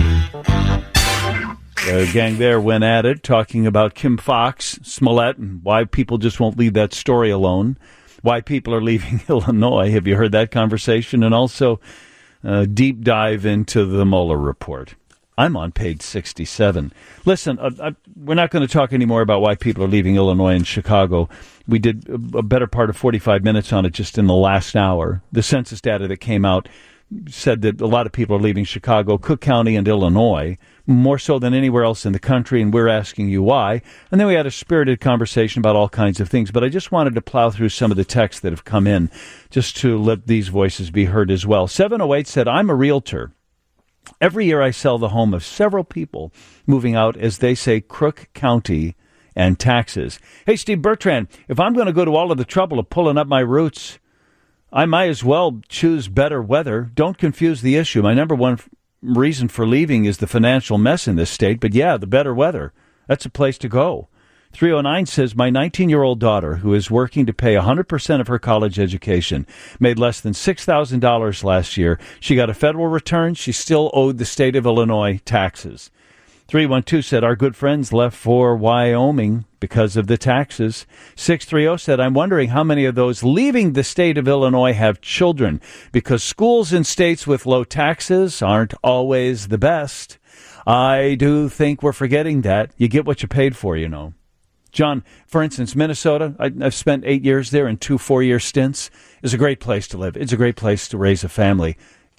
The gang there went at it, talking about Kim Fox, Smollett, and why people just won't leave that story alone. Why people are leaving Illinois. Have you heard that conversation? And also deep dive into the Mueller report. I'm on page 67. Listen, we're not going to talk anymore about why people are leaving Illinois and Chicago. We did a better part of 45 minutes on it just in the last hour. The census data that came out said that a lot of people are leaving Chicago, Cook County, and Illinois, more so than anywhere else in the country, and we're asking you why. And then we had a spirited conversation about all kinds of things, but I just wanted to plow through some of the texts that have come in just to let these voices be heard as well. 708 said, I'm a realtor. Every year I sell the home of several people moving out, as they say, Crook County and taxes. Hey, Steve Bertrand, if I'm going to go to all of the trouble of pulling up my roots, I might as well choose better weather. Don't confuse the issue. My number one reason for leaving is the financial mess in this state, but yeah, the better weather. That's a place to go. 309 says, my 19-year-old daughter, who is working to pay 100% of her college education, made less than $6,000 last year. She got a federal return. She still owed the state of Illinois taxes. 312 said, our good friends left for Wyoming because of the taxes. 630 said, I'm wondering how many of those leaving the state of Illinois have children, because schools in states with low taxes aren't always the best. I do think we're forgetting that. You get what you paid for, John, for instance, Minnesota, I've spent 8 years there in 2 4-year stints. It's a great place to live. It's a great place to raise a family.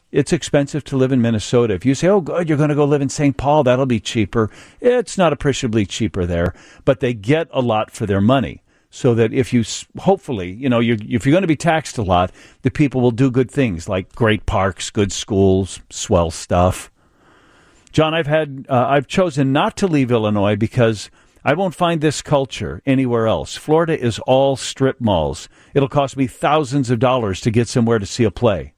It's expensive to live in Minnesota. If you say, oh, good, you're going to go live in St. Paul, that'll be cheaper. It's not appreciably cheaper there, but they get a lot for their money. So that if you, hopefully, if you're going to be taxed a lot, the people will do good things like great parks, good schools, swell stuff. John, I've chosen not to leave Illinois because I won't find this culture anywhere else. Florida is all strip malls. It'll cost me thousands of dollars to get somewhere to see a play.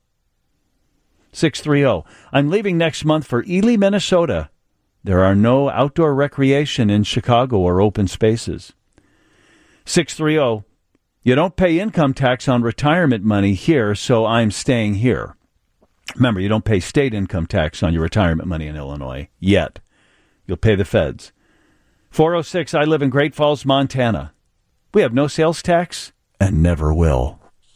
630. I'm leaving next month for Ely, Minnesota. There are no outdoor recreation in Chicago or open spaces. 630. You don't pay income tax on retirement money here, so I'm staying here. Remember, you don't pay state income tax on your retirement money in Illinois yet. You'll pay the feds. 406. I live in Great Falls, Montana. We have no sales tax and never will.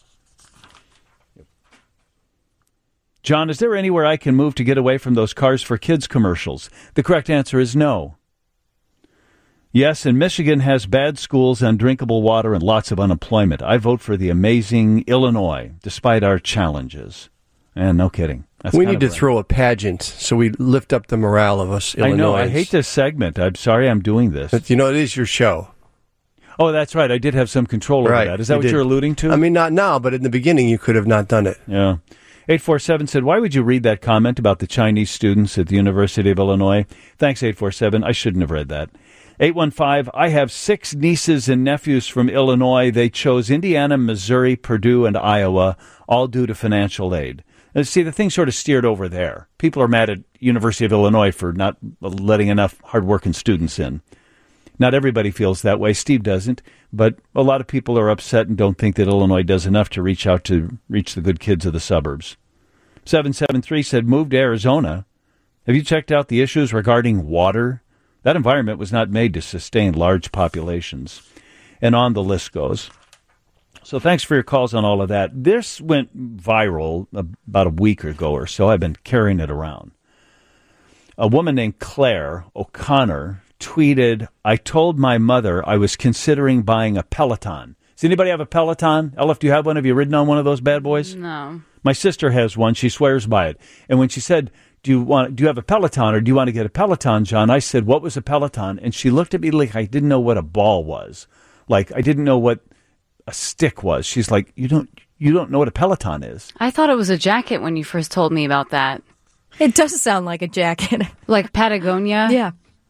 John, is there anywhere I can move to get away from those Cars for Kids commercials? The correct answer is no. Yes, and Michigan has bad schools, undrinkable water, and lots of unemployment. I vote for the amazing Illinois, despite our challenges. And no kidding. We need to throw a pageant so we lift up the morale of us Illinois. I know. I hate this segment. I'm sorry I'm doing this. But, it is your show. Oh, that's right. I did have some control over that. Is that what you're alluding to? I mean, not now, but in the beginning you could have not done it. Yeah. 847 said, why would you read that comment about the Chinese students at the University of Illinois? Thanks, 847. I shouldn't have read that. 815, I have 6 nieces and nephews from Illinois. They chose Indiana, Missouri, Purdue, and Iowa, all due to financial aid. And see, the thing sort of steered over there. People are mad at University of Illinois for not letting enough hardworking students in. Not everybody feels that way. Steve doesn't, but a lot of people are upset and don't think that Illinois does enough to reach the good kids of the suburbs. 773 said, move to Arizona. Have you checked out the issues regarding water? That environment was not made to sustain large populations. And on the list goes. So thanks for your calls on all of that. This went viral about a week ago or so. I've been carrying it around. A woman named Claire O'Connor tweeted, I told my mother I was considering buying a Peloton. Does anybody have a Peloton? Elif, do you have one? Have you ridden on one of those bad boys? No. My sister has one. She swears by it. And when she said, do you have a Peloton or do you want to get a Peloton, John? I said, what was a Peloton? And she looked at me like I didn't know what a ball was. Like I didn't know what a stick was. She's like, you don't know what a Peloton is. I thought it was a jacket when you first told me about that. It does sound like a jacket. Like Patagonia? Yeah.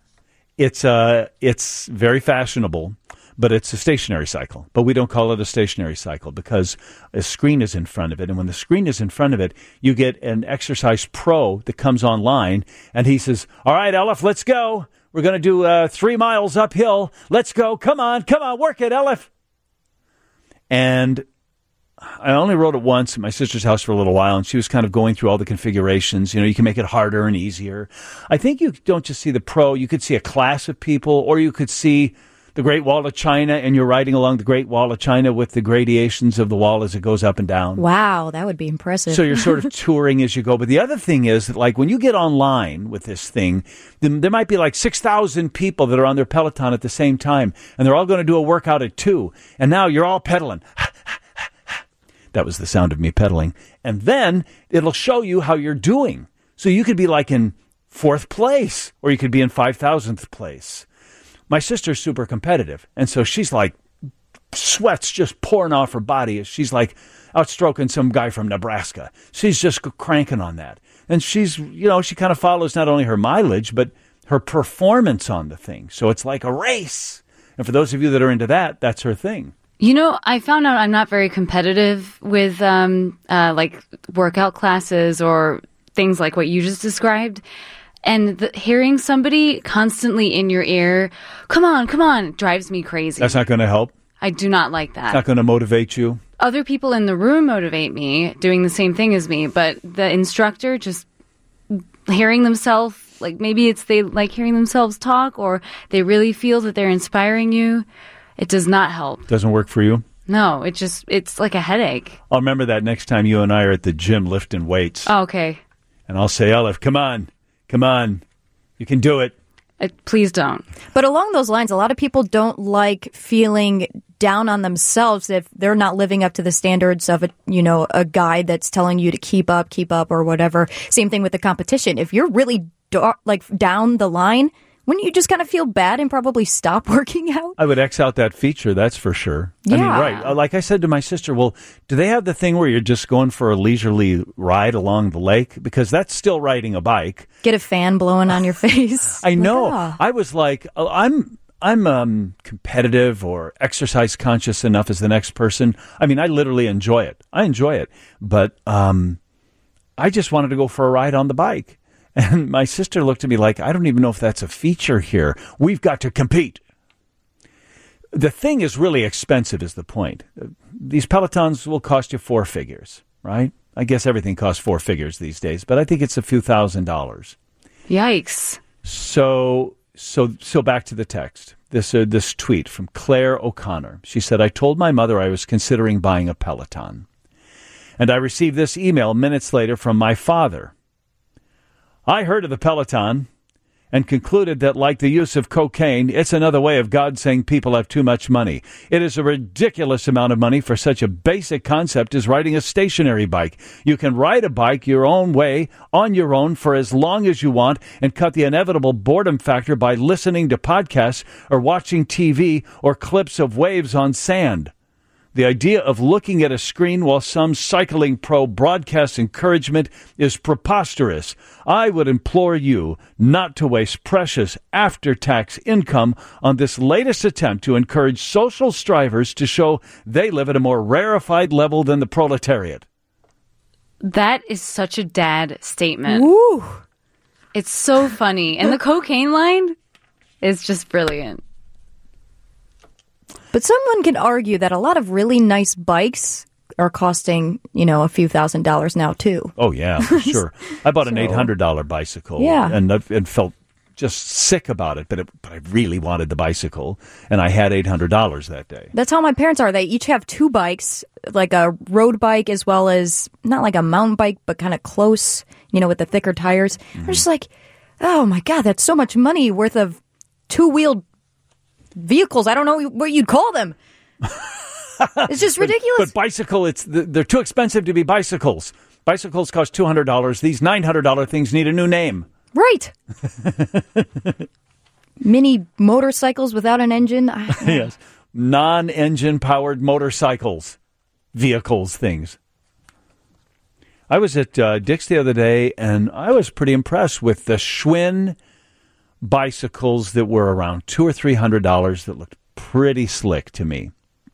It's very fashionable, but it's a stationary cycle. But we don't call it a stationary cycle because a screen is in front of it. And when the screen is in front of it, you get an exercise pro that comes online, and he says, all right, Elif, let's go. We're going to do 3 miles uphill. Let's go. Come on, work it, Elif. And I only rode it once at my sister's house for a little while, and she was kind of going through all the configurations. You can make it harder and easier. I think you don't just see the pro. You could see a class of people, or you could see the Great Wall of China, and you're riding along the Great Wall of China with the gradations of the wall as it goes up and down. Wow, that would be impressive. So you're sort of touring as you go. But the other thing is that, like, when you get online with this thing, there might be like 6,000 people that are on their Peloton at the same time, and they're all going to do a workout at 2. And now you're all pedaling. That was the sound of me pedaling. And then it'll show you how you're doing. So you could be like in 4th place, or you could be in 5,000th place. My sister's super competitive, and so she's like, sweat's just pouring off her body. She's like outstroking some guy from Nebraska. She's just cranking on that. And she's, she kind of follows not only her mileage, but her performance on the thing. So it's like a race. And for those of you that are into that, that's her thing. I found out I'm not very competitive with like workout classes or things like what you just described. And hearing somebody constantly in your ear, come on, drives me crazy. That's not going to help? I do not like that. It's not going to motivate you? Other people in the room motivate me, doing the same thing as me. But the instructor just hearing themselves, like maybe they like hearing themselves talk, or they really feel that they're inspiring you. It does not help. Doesn't work for you? No, it's like a headache. I'll remember that next time you and I are at the gym lifting weights. Oh, okay. And I'll say, Elif, come on. You can do it. Please don't. But along those lines, a lot of people don't like feeling down on themselves if they're not living up to the standards of a guide that's telling you to keep up or whatever. Same thing with the competition. If you're really down the line, wouldn't you just kind of feel bad and probably stop working out? I would X out that feature, that's for sure. Yeah. I mean, right. Like I said to my sister, well, do they have the thing where you're just going for a leisurely ride along the lake? Because that's still riding a bike. Get a fan blowing on your face. I know. I was like, I'm competitive or exercise conscious enough as the next person. I mean, I literally enjoy it. But I just wanted to go for a ride on the bike. And my sister looked at me like, I don't even know if that's a feature here. We've got to compete. The thing is really expensive is the point. These Pelotons will cost you $4 figures, right? I guess everything costs $4 figures these days, but I think it's a few $1,000s. Yikes. So back to the text. This tweet from Claire O'Connor. She said, I told my mother I was considering buying a Peloton. And I received this email minutes later from my father. I heard of the Peloton and concluded that, like the use of cocaine, it's another way of God saying people have too much money. It is a ridiculous amount of money for such a basic concept as riding a stationary bike. You can ride a bike your own way, on your own, for as long as you want, and cut the inevitable boredom factor by listening to podcasts or watching TV or clips of waves on sand. The idea of looking at a screen while some cycling pro broadcasts encouragement is preposterous. I would implore you not to waste precious after-tax income on this latest attempt to encourage social strivers to show they live at a more rarefied level than the proletariat. That is such a dad statement. Woo! It's so funny. And the cocaine line is just brilliant. But someone can argue that a lot of really nice bikes are costing, a few $1,000s now, too. Oh, yeah, for sure. I bought an $800 bicycle and felt just sick about it, but I really wanted the bicycle, and I had $800 that day. That's how my parents are. They each have two bikes, like a road bike as well as, not like a mountain bike, but kind of close, with the thicker tires. I'm just like, oh, my God, that's so much money worth of two-wheeled vehicles. I don't know what you'd call them. It's just ridiculous. But bicycle, they're too expensive to be bicycles. Bicycles cost $200. These $900 things need a new name. Right. Mini motorcycles without an engine. Yes. Non-engine powered motorcycles. Vehicles, things. I was at Dick's the other day, and I was pretty impressed with the Schwinn bicycles that were around $200 or $300 that looked pretty slick to me.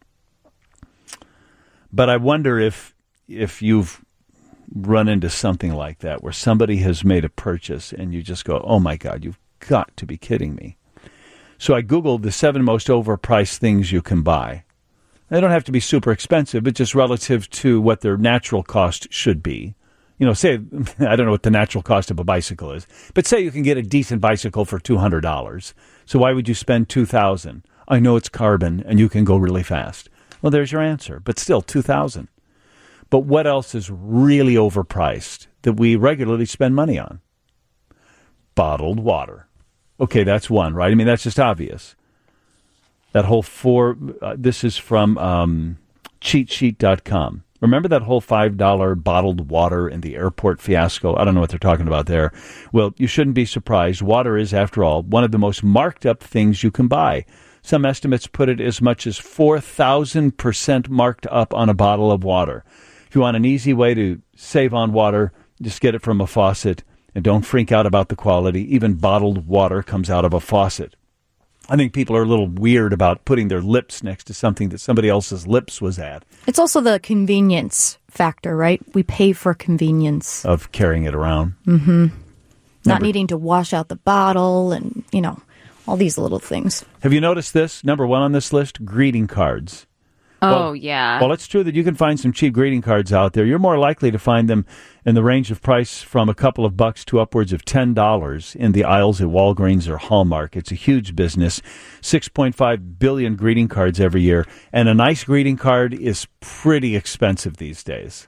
But I wonder if you've run into something like that where somebody has made a purchase and you just go, oh my God, you've got to be kidding me. So I Googled the 7 most overpriced things you can buy. They don't have to be super expensive, but just relative to what their natural cost should be. Say, I don't know what the natural cost of a bicycle is, but say you can get a decent bicycle for $200. So why would you spend $2,000? I know it's carbon and you can go really fast. Well, there's your answer, but still $2,000. But what else is really overpriced that we regularly spend money on? Bottled water. Okay, that's one, right? I mean, that's just obvious. That whole this is from cheatsheet.com. Remember that whole $5 bottled water in the airport fiasco? I don't know what they're talking about there. Well, you shouldn't be surprised. Water is, after all, one of the most marked up things you can buy. Some estimates put it as much as 4,000% marked up on a bottle of water. If you want an easy way to save on water, just get it from a faucet and don't freak out about the quality. Even bottled water comes out of a faucet. I think people are a little weird about putting their lips next to something that somebody else's lips was at. It's also the convenience factor, right? We pay for convenience. Of carrying it around. Mm-hmm. Not needing to wash out the bottle and, all these little things. Have you noticed this? Number 1 on this list, greeting cards. Oh, yeah. Well, it's true that you can find some cheap greeting cards out there. You're more likely to find them in the range of price from a couple of bucks to upwards of $10 in the aisles at Walgreens or Hallmark. It's a huge business. 6.5 billion greeting cards every year. And a nice greeting card is pretty expensive these days.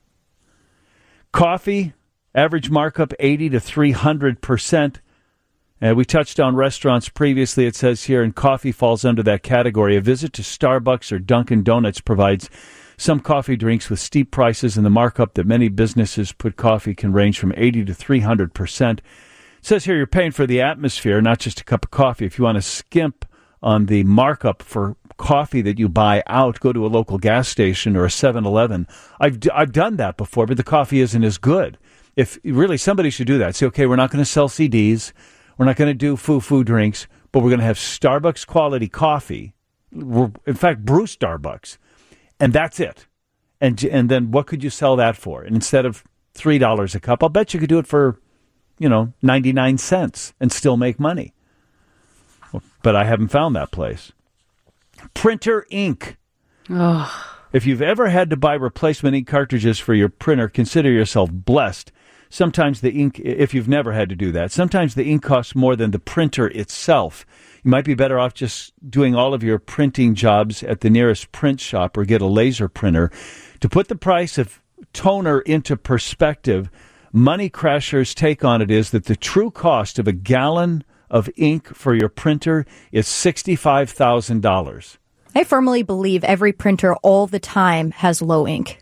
Coffee, average markup 80 to 300%. We touched on restaurants previously. It says here, and coffee falls under that category. A visit to Starbucks or Dunkin' Donuts provides some coffee drinks with steep prices, and the markup that many businesses put coffee can range from 80 to 300%. It says here you're paying for the atmosphere, not just a cup of coffee. If you want to skimp on the markup for coffee that you buy out, go to a local gas station or a 7-Eleven. I've done that before, but the coffee isn't as good. If really somebody should do that. Say, okay, we're not going to sell CDs. We're not going to do foo-foo drinks, but we're going to have Starbucks quality coffee. In fact, brew Starbucks. And that's it. And then what could you sell that for? And instead of $3 a cup, I'll bet you could do it for, 99 cents and still make money. But I haven't found that place. Printer ink. Oh. If you've ever had to buy replacement ink cartridges for your printer, consider yourself blessed. Sometimes the ink, if you've never had to do that, sometimes the ink costs more than the printer itself. You might be better off just doing all of your printing jobs at the nearest print shop or get a laser printer. To put the price of toner into perspective, Money Crasher's take on it is that the true cost of a gallon of ink for your printer is $65,000. I firmly believe every printer all the time has low ink.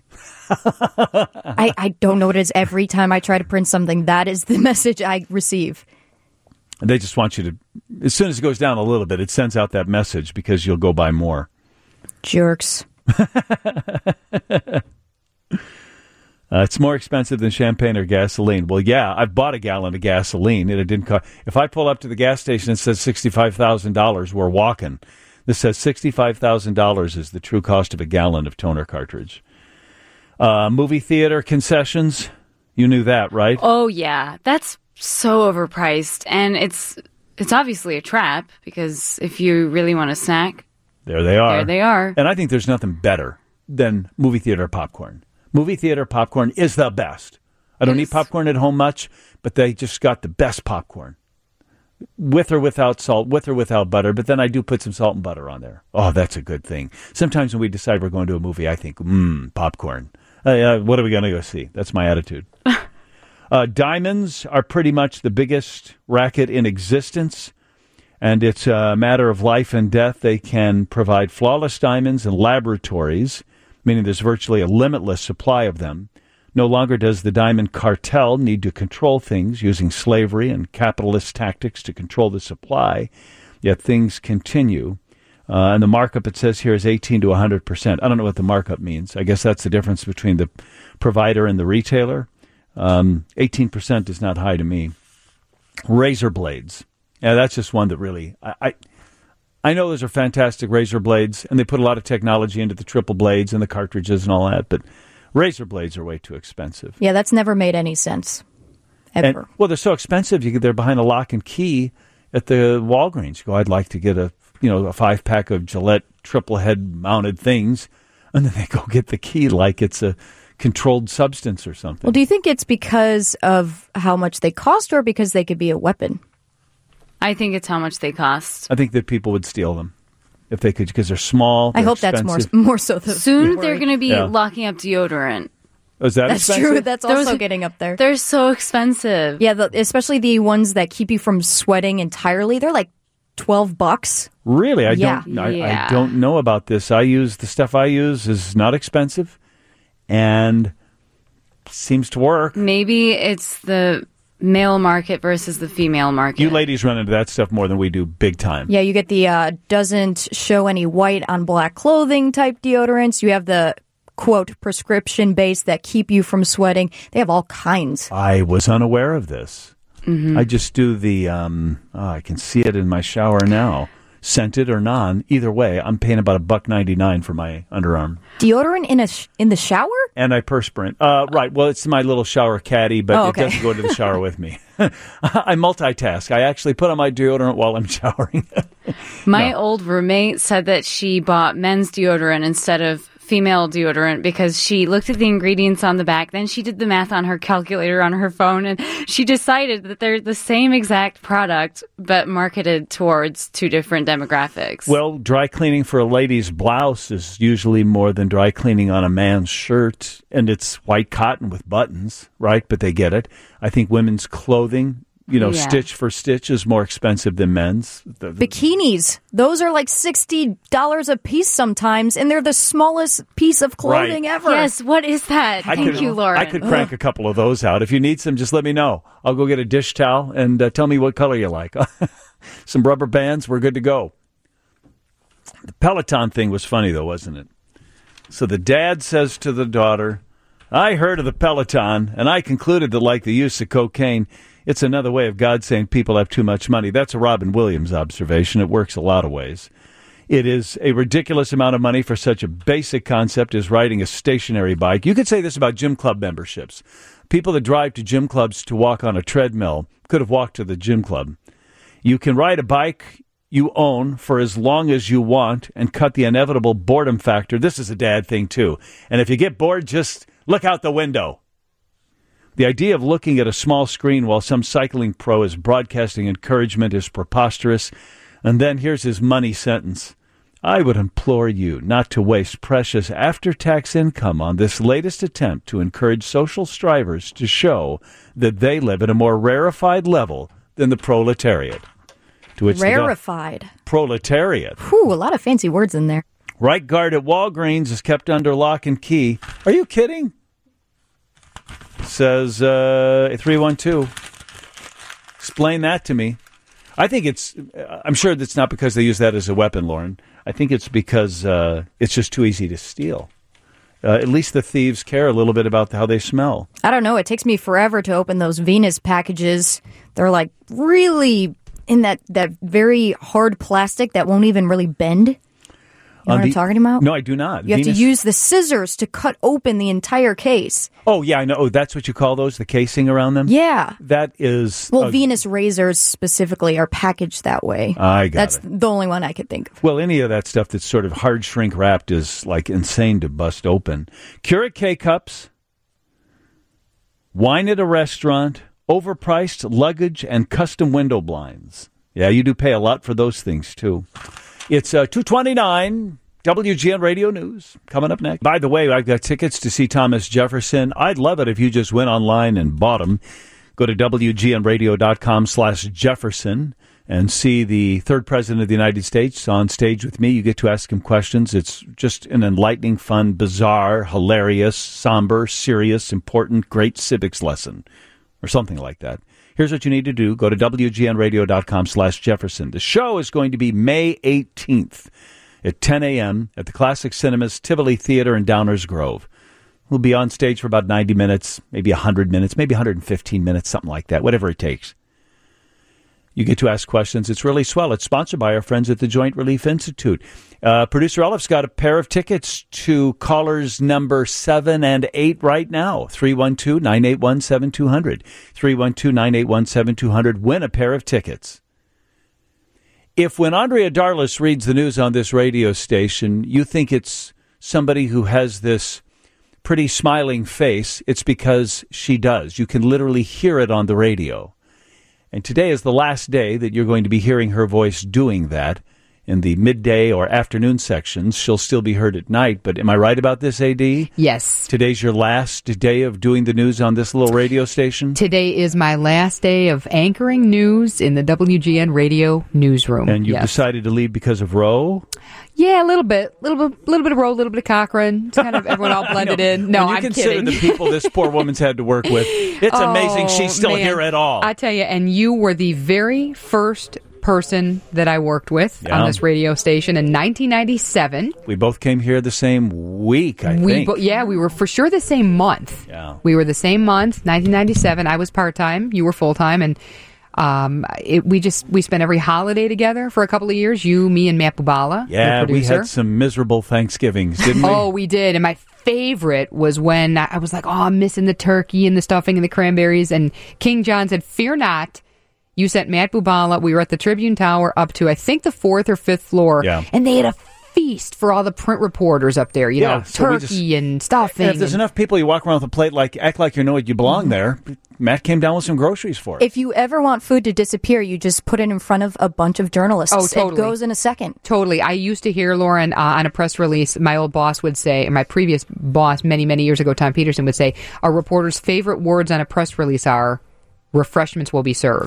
I don't know what it is. Every time I try to print something, that is the message I receive. And they just want you to, as soon as it goes down a little bit, it sends out that message because you'll go buy more. Jerks. It's more expensive than champagne or gasoline. Well, yeah, I've bought a gallon of gasoline, and it didn't cost. If I pull up to the gas station and it says $65,000, we're walking. This says $65,000 is the true cost of a gallon of toner cartridge. Movie theater concessions, you knew that, right? Oh, yeah. That's so overpriced. And it's obviously a trap, because if you really want a snack, there they are. There they are. And I think there's nothing better than movie theater popcorn. Movie theater popcorn is the best. I don't eat popcorn at home much, but they just got the best popcorn. With or without salt, with or without butter, but then I do put some salt and butter on there. Oh, that's a good thing. Sometimes when we decide we're going to a movie, I think, popcorn. What are we going to go see? That's my attitude. Diamonds are pretty much the biggest racket in existence, and it's a matter of life and death. They can provide flawless diamonds in laboratories, meaning there's virtually a limitless supply of them. No longer does the diamond cartel need to control things using slavery and capitalist tactics to control the supply, yet things continue. And the markup, it says here, is 18 to 100%. I don't know what the markup means. I guess that's the difference between the provider and the retailer. 18% is not high to me. Razor blades. Yeah, that's just one that really... I know those are fantastic razor blades, and they put a lot of technology into the triple blades and the cartridges and all that, but razor blades are way too expensive. Yeah, that's never made any sense, ever. Well, they're so expensive, they're behind a lock and key at the Walgreens. You go, I'd like to get a 5-pack of Gillette triple head mounted things, and then they go get the key like it's a controlled substance or something. Well, do you think it's because of how much they cost, or because they could be a weapon? I think it's how much they cost. I think that people would steal them if they could, because they're small. I hope expensive. That's more so. Soon they're going to be locking up deodorant. Is that That's expensive? true. That's also getting up there. They're so expensive. Yeah, especially the ones that keep you from sweating entirely. They're like $12. Really? I Yeah. don't know about this. The stuff I use is not expensive and seems to work. Maybe it's the male market versus the female market. You ladies run into that stuff more than we do, big time. Yeah, you get the doesn't show any white on black clothing type deodorants. You have the, quote, prescription base that keep you from sweating. They have all kinds. I was unaware of this. Mm-hmm. I just do the, I can see it in my shower now. Scented or non, either way, I'm paying about $1.99 for my underarm. Deodorant in the shower? Antiperspirant. Right. Well, it's my little shower caddy, but It doesn't go into the shower with me. I multitask. I actually put on my deodorant while I'm showering. My old roommate said that she bought men's deodorant instead of female deodorant because she looked at the ingredients on the back, then she did the math on her calculator on her phone, and she decided that they're the same exact product but marketed towards two different demographics. Well, dry cleaning for a lady's blouse is usually more than dry cleaning on a man's shirt, and it's white cotton with buttons, right? But they get it. I think women's clothing Yeah. Stitch for stitch is more expensive than men's. Bikinis, those are like $60 a piece sometimes, and they're the smallest piece of clothing ever. Yes, what is that? Thank you, Lauren. I could crank a couple of those out. If you need some, just let me know. I'll go get a dish towel and tell me what color you like. Some rubber bands, we're good to go. The Peloton thing was funny, though, wasn't it? So the dad says to the daughter, I heard of the Peloton, and I concluded that, like the use of cocaine, it's another way of God saying people have too much money. That's a Robin Williams observation. It works a lot of ways. It is a ridiculous amount of money for such a basic concept as riding a stationary bike. You could say this about gym club memberships. People that drive to gym clubs to walk on a treadmill could have walked to the gym club. You can ride a bike you own for as long as you want and cut the inevitable boredom factor. This is a dad thing, too. And if you get bored, just look out the window. The idea of looking at a small screen while some cycling pro is broadcasting encouragement is preposterous. And then here's his money sentence. I would implore you not to waste precious after-tax income on this latest attempt to encourage social strivers to show that they live at a more rarefied level than the proletariat. To which rarefied. Proletariat. Whew, a lot of fancy words in there. Right guard at Walgreens is kept under lock and key. Are you kidding? Says 312. Explain that to me. I think I'm sure that's not because they use that as a weapon, Lauren. I think it's because it's just too easy to steal. At least the thieves care a little bit about how they smell. I don't know. It takes me forever to open those Venus packages. They're like really in that very hard plastic that won't even really bend. You know what I'm talking about? No, I do not. You have to use the scissors to cut open the entire case. Oh, yeah, I know. Oh, that's what you call those, the casing around them? Yeah. That is... Well, Venus razors specifically are packaged that way. That's the only one I could think of. Well, any of that stuff that's sort of hard shrink wrapped is like insane to bust open. Keurig K-Cups, wine at a restaurant, overpriced luggage, and custom window blinds. Yeah, you do pay a lot for those things, too. It's 2:29, WGN Radio News, coming up next. By the way, I've got tickets to see Thomas Jefferson. I'd love it if you just went online and bought them. Go to WGNradio.com/Jefferson and see the third president of the United States on stage with me. You get to ask him questions. It's just an enlightening, fun, bizarre, hilarious, somber, serious, important, great civics lesson or something like that. Here's what you need to do. Go to WGNradio.com/Jefferson. The show is going to be May 18th at 10 a.m. at the Classic Cinemas Tivoli Theater in Downers Grove. We'll be on stage for about 90 minutes, maybe 100 minutes, maybe 115 minutes, something like that, whatever it takes. You get to ask questions. It's really swell. It's sponsored by our friends at the Joint Relief Institute. Producer Olive's got a pair of tickets to callers number 7 and 8 right now. 312-981-7200. 312-981-7200. Win a pair of tickets. If when Andrea Darlis reads the news on this radio station, you think it's somebody who has this pretty smiling face, it's because she does. You can literally hear it on the radio. And today is the last day that you're going to be hearing her voice doing that. In the midday or afternoon sections, she'll still be heard at night. But am I right about this, AD? Yes. Today's your last day of doing the news on this little radio station? Today is my last day of anchoring news in the WGN radio newsroom. And you've decided to leave because of Roe? Yeah, a little bit of Roe, a little bit of Cochran. It's kind of everyone all blended in. No, when you consider the people this poor woman's had to work with, it's amazing she's still here at all. I tell you, and you were the very first person that I worked with on this radio station in 1997. We both came here the same week, I think. We were for sure the same month. Yeah. We were the same month, 1997. I was part-time, you were full-time, and we spent every holiday together for a couple of years, you, me, and Matt Bubala, yeah, the producer. We had some miserable Thanksgivings, didn't we? Oh, we did, and my favorite was when I was like, I'm missing the turkey and the stuffing and the cranberries, and King John said, fear not. You sent Matt Bubala. We were at the Tribune Tower up to, I think, the 4th or 5th floor. Yeah. And they had a feast for all the print reporters up there. You know, turkey and stuffing. If there's enough people, you walk around with a plate, act like you know it, you belong there. Matt came down with some groceries for it. If you ever want food to disappear, you just put it in front of a bunch of journalists. Oh, totally. It goes in a second. Totally. I used to hear, Lauren, on a press release, my old boss would say, and my previous boss many, many years ago, Tom Peterson, would say, our reporters' favorite words on a press release are refreshments will be served.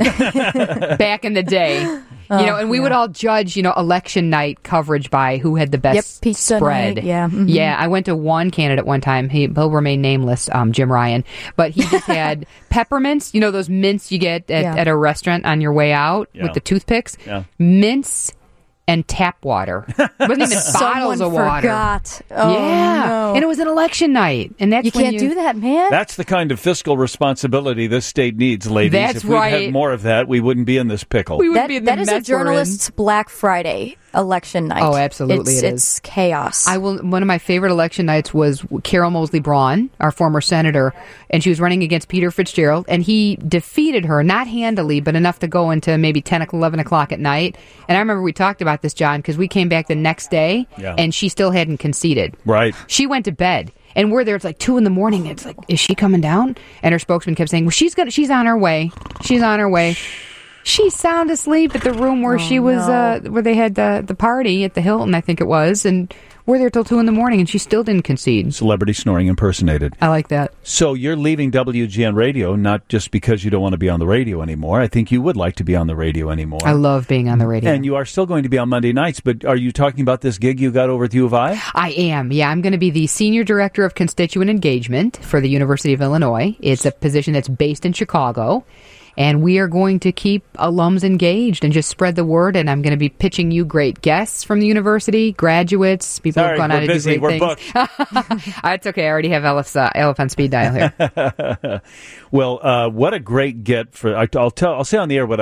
Back in the day. And we would all judge, election night coverage by who had the best pizza spread. night, yeah. Mm-hmm. Yeah, I went to one candidate one time. He'll remain nameless, Jim Ryan. But he just had peppermints, those mints you get at a restaurant on your way out with the toothpicks. Yeah. Mints and tap water. It wasn't even bottles of water. Forgot. Oh, yeah. no. And it was an election night. And that's you can't do that, man. That's the kind of fiscal responsibility this state needs, ladies. That's if we had more of that, we wouldn't be in this pickle. That is a journalist's Black Friday election night. Oh, absolutely, it's chaos. One of my favorite election nights was Carol Moseley Braun, our former senator, and she was running against Peter Fitzgerald, and he defeated her, not handily, but enough to go into maybe 10, 11 o'clock at night. And I remember we talked about this, John, because we came back the next day, and she still hadn't conceded. Right. She went to bed. And we're there. It's like 2 a.m. It's like, is she coming down? And her spokesman kept saying, "Well, she's on her way. She's on her way." She's sound asleep at the room where she was, where they had the party at the Hilton, I think it was, and we're there till 2 a.m. and she still didn't concede. Celebrity snoring impersonated. I like that. So you're leaving WGN Radio, not just because you don't want to be on the radio anymore. I think you would like to be on the radio anymore. I love being on the radio. And you are still going to be on Monday nights, but are you talking about this gig you got over at U of I? I am, yeah. I'm going to be the Senior Director of Constituent Engagement for the University of Illinois. It's a position that's based in Chicago. And we are going to keep alums engaged and just spread the word. And I'm going to be pitching you great guests from the university, graduates, people who've gone out to do great we're things. Booked. It's okay. I already have Elif on speed dial here. Well, what a great get for! I'll say on the air what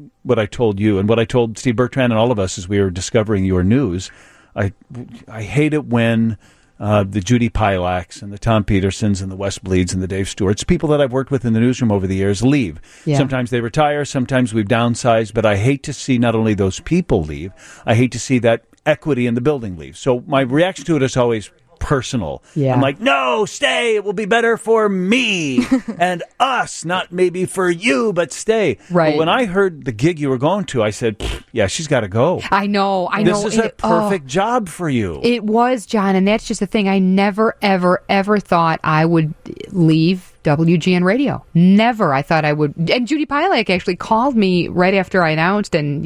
I told you and what I told Steve Bertrand and all of us as we were discovering your news. I hate it when the Judy Pilaks and the Tom Petersons and the Wes Bleeds and the Dave Stewarts, people that I've worked with in the newsroom over the years, leave. Yeah. Sometimes they retire, sometimes we've downsized, but I hate to see not only those people leave, I hate to see that equity in the building leave. So my reaction to it is always personal. Yeah. I'm like, no, stay. It will be better for me and us, not maybe for you, but stay. Right. But when I heard the gig you were going to, I said, yeah, she's got to go. I know. This is a perfect job for you. It was, John, and that's just the thing. I never, ever, ever thought I would leave WGN Radio. Never. I thought I would. And Judy Pilak actually called me right after I announced, and,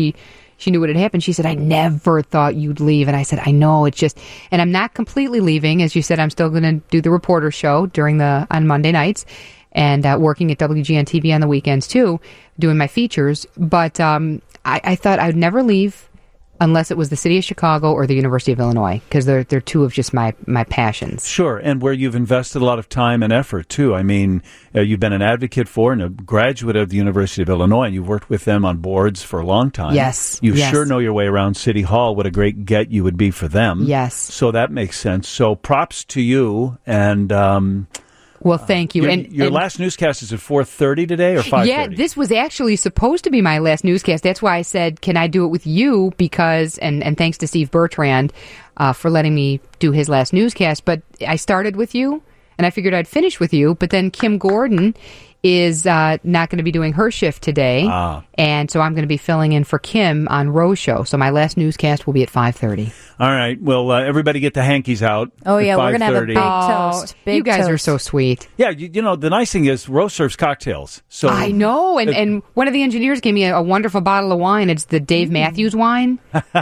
she knew what had happened. She said, "I never thought you'd leave." And I said, "I know, it's just," and I'm not completely leaving. As you said, I'm still going to do the reporter show on Monday nights and working at WGN TV on the weekends too, doing my features. But I thought I would never leave unless it was the city of Chicago or the University of Illinois, because they're two of just my passions. Sure, and where you've invested a lot of time and effort, too. I mean, you've been an advocate for and a graduate of the University of Illinois, and you've worked with them on boards for a long time. Yes. You sure know your way around City Hall. What a great get you would be for them. Yes. So that makes sense. So props to you, and... well, thank you. Your last newscast is at 4:30 today or 5:30? Yeah, this was actually supposed to be my last newscast. That's why I said, can I do it with you? Because, and thanks to Steve Bertrand for letting me do his last newscast. But I started with you, and I figured I'd finish with you. But then Kim Gordon is not going to be doing her shift today. And so I'm going to be filling in for Kim on Rose Show. So my last newscast will be at 5:30. All right. Well, everybody get the hankies out. Oh, yeah. We're going to have a big toast. Big you guys toast. are so sweet. Yeah. You know, the nice thing is Rose serves cocktails. So I know. And one of the engineers gave me a wonderful bottle of wine. It's the Dave Matthews wine.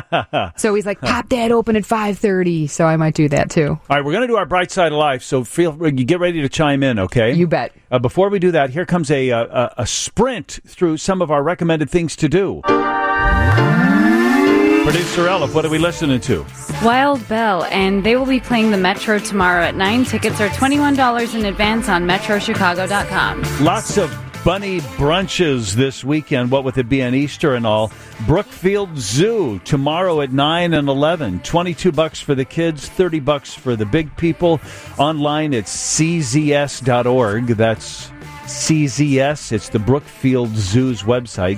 So he's like, pop that open at 5:30. So I might do that, too. All right. We're going to do our Bright Side of Life. So you get ready to chime in, okay? You bet. Before we do that, here comes a sprint through some of our recommended things to do. Producer Elif, what are we listening to? Wild Bell, and they will be playing the Metro tomorrow at 9. Tickets are $21 in advance on metrochicago.com. Lots of bunny brunches this weekend, what with it being Easter and all. Brookfield Zoo tomorrow at 9 and 11. $22 for the kids, $30 for the big people. Online at czs.org. That's CZS. It's the Brookfield Zoo's website,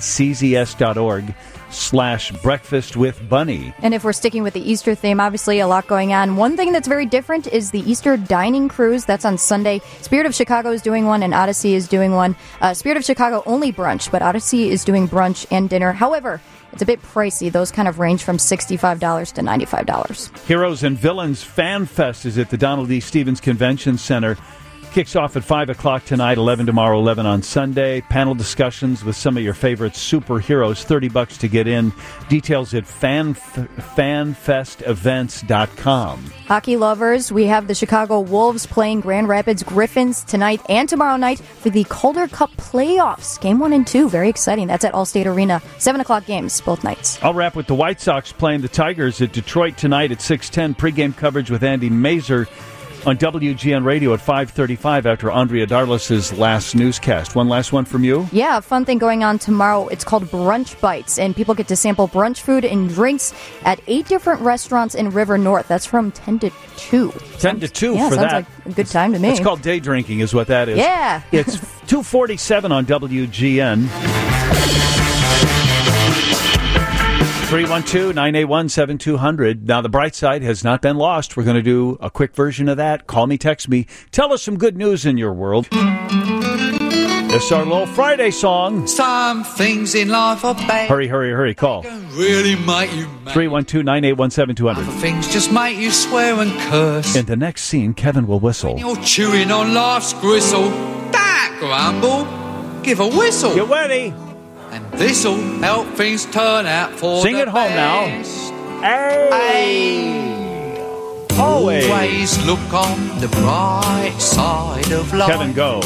czs.org/breakfast with bunny. And if we're sticking with the Easter theme, obviously a lot going on. One thing that's very different is the Easter dining cruise. That's on Sunday. Spirit of Chicago is doing one, and Odyssey is doing one. Spirit of Chicago only brunch, but Odyssey is doing brunch and dinner. However, it's a bit pricey. Those kind of range from $65 to $95. Heroes and Villains Fan Fest is at the Donald D. Stevens Convention Center. Kicks off at 5 o'clock tonight, 11 tomorrow, 11 on Sunday. Panel discussions with some of your favorite superheroes, $30 to get in. Details at fanfestevents.com. Hockey lovers, we have the Chicago Wolves playing Grand Rapids Griffins tonight and tomorrow night for the Calder Cup playoffs. Game 1 and 2, very exciting. That's at Allstate Arena. 7 o'clock games, both nights. I'll wrap with the White Sox playing the Tigers at Detroit tonight at 6:10. Pregame coverage with Andy Mazer on WGN Radio at 5:35 after Andrea Darles's last newscast. One last one from you? Yeah, a fun thing going on tomorrow. It's called Brunch Bites, and people get to sample brunch food and drinks at 8 different restaurants in River North. That's from 10 to 2. 10 to 2 yeah, for sounds that. like a good time to me. It's called day drinking is what that is. Yeah. It's 2:47 on WGN. 312-981-7200. Now, the bright side has not been lost. We're going to do a quick version of that. Call me, text me. Tell us some good news in your world. This is our little Friday song. Some things in life are bad. Hurry, hurry, hurry. Call. Really make you mad. 312-981-7200. Things just make you swear and curse. In the next scene, Kevin will whistle. You're chewing on life's gristle. That grumble. Give a whistle. Get ready. And this'll help things turn out for Sing the it home best. now. Hey. Always. Always look on the bright side of life. Kevin, go.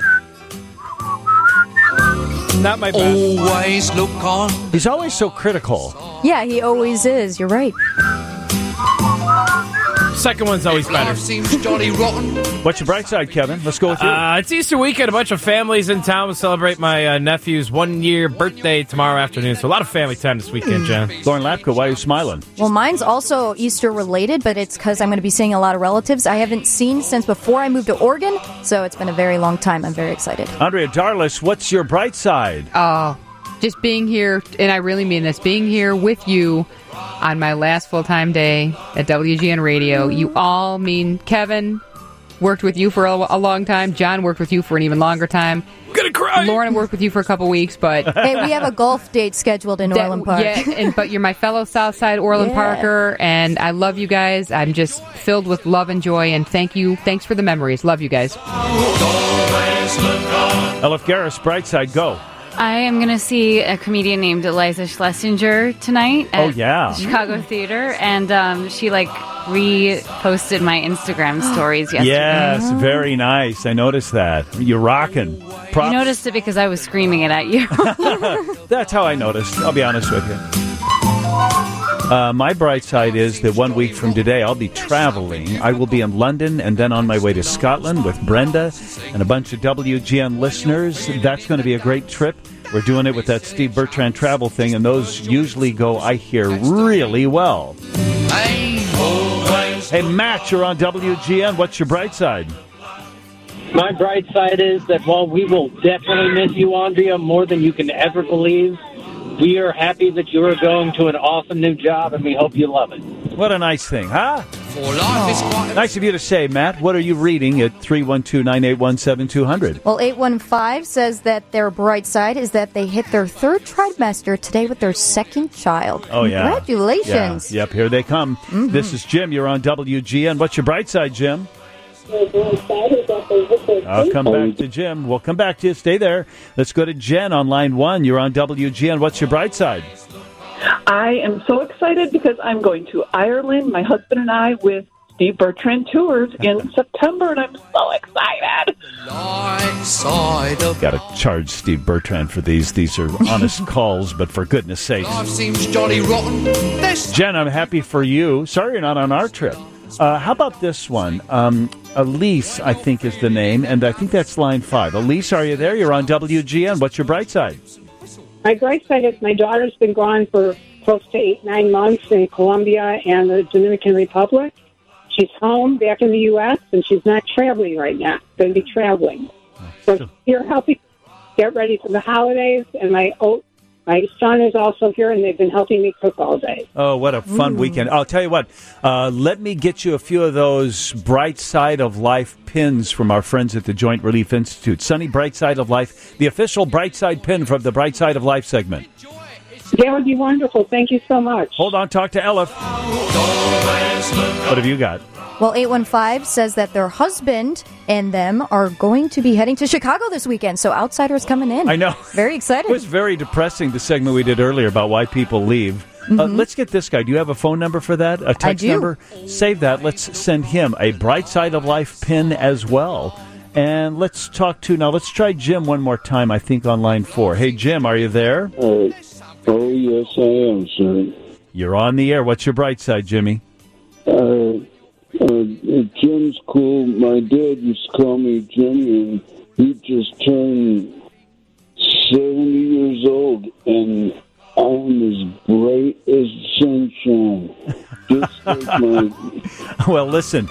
Not my best. Always look on. He's always so critical. Yeah, he always is. You're right. Second one's always better. Life seems jolly rotten. What's your bright side, Kevin? Let's go with you. It's Easter weekend. A bunch of families in town will celebrate my nephew's 1-year birthday tomorrow afternoon. So a lot of family time this weekend, Jen. Lauren Lapka, why are you smiling? Well, mine's also Easter related, but it's because I'm going to be seeing a lot of relatives I haven't seen since before I moved to Oregon. So it's been a very long time. I'm very excited. Andrea Darles, what's your bright side? Oh, just being here, and I really mean this, being here with you on my last full-time day at WGN Radio. You all mean Kevin worked with you for a long time. John worked with you for an even longer time. I'm gonna cry. Lauren worked with you for a couple weeks, but Hey, we have a golf date scheduled in Orland Park. Yeah, but you're my fellow Southside Orland Parker, and I love you guys. I'm just filled with love and joy, and thank you. Thanks for the memories. Love you guys. Elif Garris, bright side, go. I am going to see a comedian named Eliza Schlesinger tonight at the Chicago Theater, and she reposted my Instagram stories yesterday. Yes, very nice. I noticed that. You're rocking. Props. You noticed it because I was screaming it at you. That's how I noticed. I'll be honest with you. My bright side is that 1 week from today, I'll be traveling. I will be in London and then on my way to Scotland with Brenda and a bunch of WGN listeners. That's going to be a great trip. We're doing it with that Steve Bertrand travel thing, and those usually go, I hear, really well. Hey, Matt, you're on WGN. What's your bright side? My bright side is that while we will definitely miss you, Andrea, more than you can ever believe, we are happy that you are going to an awesome new job, and we hope you love it. What a nice thing, huh? Nice of you to say, Matt. What are you reading at 312-981-7200? Well, 815 says that their bright side is that they hit their third trimester today with their second child. Oh, yeah. Congratulations. Yeah. Yep, here they come. Mm-hmm. This is Jim. You're on WGN. What's your bright side, Jim? I'll come back to Jim. We'll come back to you. Stay there. Let's go to Jen on line 1. You're on WGN. What's your bright side? I am so excited because I'm going to Ireland, my husband and I, with Steve Bertrand Tours in September, and I'm so excited. Got to charge Steve Bertrand for these. These are honest calls, but for goodness sake. Seems jolly rotten. Jen, I'm happy for you. Sorry you're not on our trip. How about this one? Elise, I think, is the name, and I think that's line 5. Elise, are you there? You're on WGN. What's your bright side? My bright side is my daughter's been gone for close to 8-9 months in Colombia and the Dominican Republic. She's home back in the U.S., and she's not traveling right now. Going to be traveling. So you're helping get ready for the holidays, and my son is also here, and they've been helping me cook all day. Oh, what a fun weekend. I'll tell you what, let me get you a few of those Bright Side of Life pins from our friends at the Joint Relief Institute. Sunny Bright Side of Life, the official Bright Side pin from the Bright Side of Life segment. That would be wonderful. Thank you so much. Hold on, talk to Elif. What have you got? Well, 815 says that their husband and them are going to be heading to Chicago this weekend. So outsiders coming in. I know. Very excited. It was very depressing, the segment we did earlier about why people leave. Let's get this guy. Do you have a phone number for that? A text number? Save that. Let's send him a Bright Side of Life pin as well. And let's try Jim one more time, I think, on line 4. Hey, Jim, are you there? Oh, yes, I am, sir. You're on the air. What's your bright side, Jimmy? Jim's cool. My dad used to call me Jimmy, and he just turned 70 years old, and I'm as bright as sunshine. Just like my... Well, listen,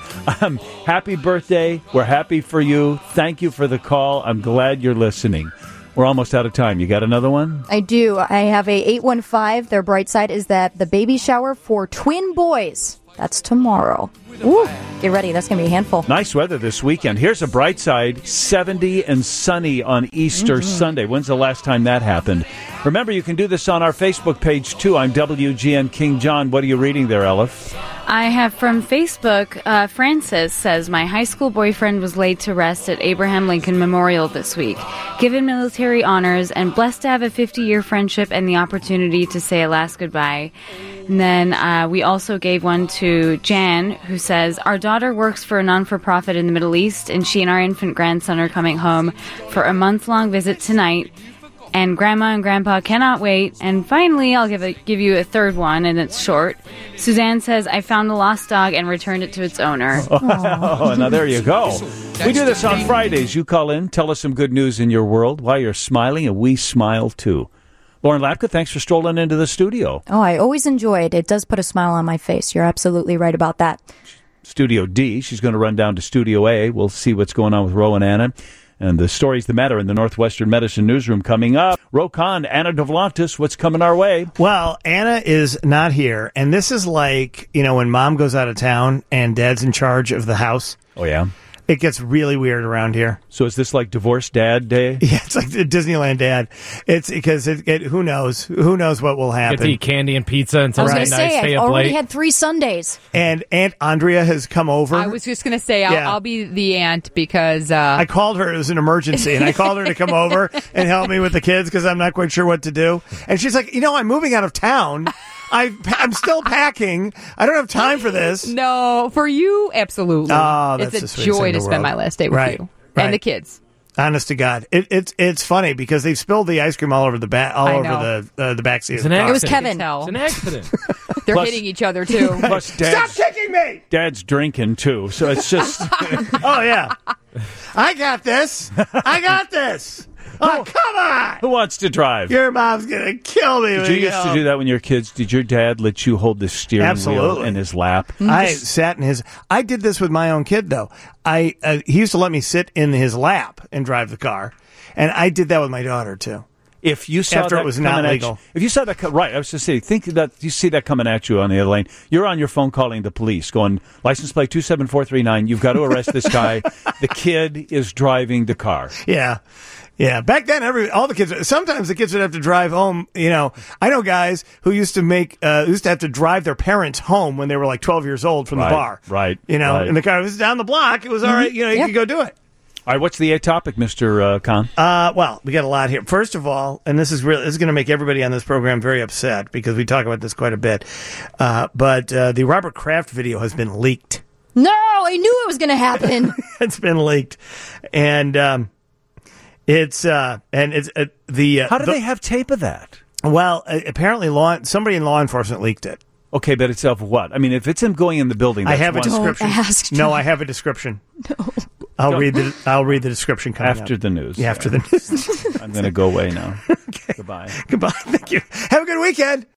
happy birthday. We're happy for you. Thank you for the call. I'm glad you're listening. We're almost out of time. You got another one? I do. I have a 815. Their bright side is that the baby shower for twin boys. That's tomorrow. Ooh, get ready. That's going to be a handful. Nice weather this weekend. Here's a bright side, 70 and sunny on Easter Sunday. When's the last time that happened? Remember, you can do this on our Facebook page, too. I'm WGN King John. What are you reading there, Elif? I have from Facebook, Francis says, my high school boyfriend was laid to rest at Abraham Lincoln Memorial this week, given military honors, and blessed to have a 50-year friendship and the opportunity to say a last goodbye. And then we also gave one to Jan, who says, our daughter works for a non-for-profit in the Middle East, and she and our infant grandson are coming home for a month-long visit tonight. And Grandma and Grandpa cannot wait. And finally, I'll give you a third one, and it's short. Suzanne says, I found a lost dog and returned it to its owner. Oh, now there you go. We do this on Fridays. You call in, tell us some good news in your world, why you're smiling, and we smile too. Lauren Lapka, thanks for strolling into the studio. Oh, I always enjoy it. It does put a smile on my face. You're absolutely right about that. Studio D. She's going to run down to Studio A. We'll see what's going on with Ro and Anna. And the stories that matter in the Northwestern Medicine Newsroom coming up. Ro Khan, Anna Dovlantis, what's coming our way? Well, Anna is not here. And this is like, when mom goes out of town and dad's in charge of the house. Oh, yeah? It gets really weird around here. So is this like Divorced Dad Day? Yeah, it's like the Disneyland Dad. It's because who knows? Who knows what will happen? Get to eat candy and pizza until I was night, going to say, stay I've up already late. had 3 Sundays. And Aunt Andrea has come over. I was just going to say, I'll be the aunt because... I called her. It was an emergency, and I called her to come over and help me with the kids because I'm not quite sure what to do. And she's like, I'm moving out of town. I'm still packing. I don't have time for this. No, for you, absolutely. Oh, that's it's the a sweetest joy thing in to the spend world. my last day with you and the kids. Honest to God, it's funny because they've spilled the ice cream all over the back seat. It's of an the car. It was Kevin. It's an accident. They're hitting each other, too. Plus Stop kicking me! Dad's drinking, too. So it's just... Oh, yeah. I got this. Oh, come on! Who wants to drive? Your mom's going to kill me. Did you used to do that when you were kids? Did your dad let you hold the steering wheel in his lap? I sat in his... I did this with my own kid, though. He used to let me sit in his lap and drive the car. And I did that with my daughter, too. If you saw after that it was coming not at legal. you, if you saw that, right? I was just saying, think that you see that coming at you on the other lane. You're on your phone calling the police, going license plate 27439. You've got to arrest this guy. The kid is driving the car. Yeah. Yeah, back then, all the kids. Sometimes the kids would have to drive home. I know guys who used to have to drive their parents home when they were like 12 years old from the bar. Right. And the car was down the block. It was all right. You could go do it. All right, what's the topic, Mr. Khan? Well, we got a lot here. First of all, and this is going to make everybody on this program very upset because we talk about this quite a bit. But the Robert Kraft video has been leaked. No, I knew it was going to happen. It's been leaked, and it's the. How do they have tape of that? Well, apparently, somebody in law enforcement leaked it. Okay, but it's of what? I mean, if it's him going in the building, that's I have a description. Don't ask, no, I have a description. No. I'll read the description coming after up. the news. Yeah, after the news. I'm going to go away now. Okay. Goodbye. Goodbye. Thank you. Have a good weekend.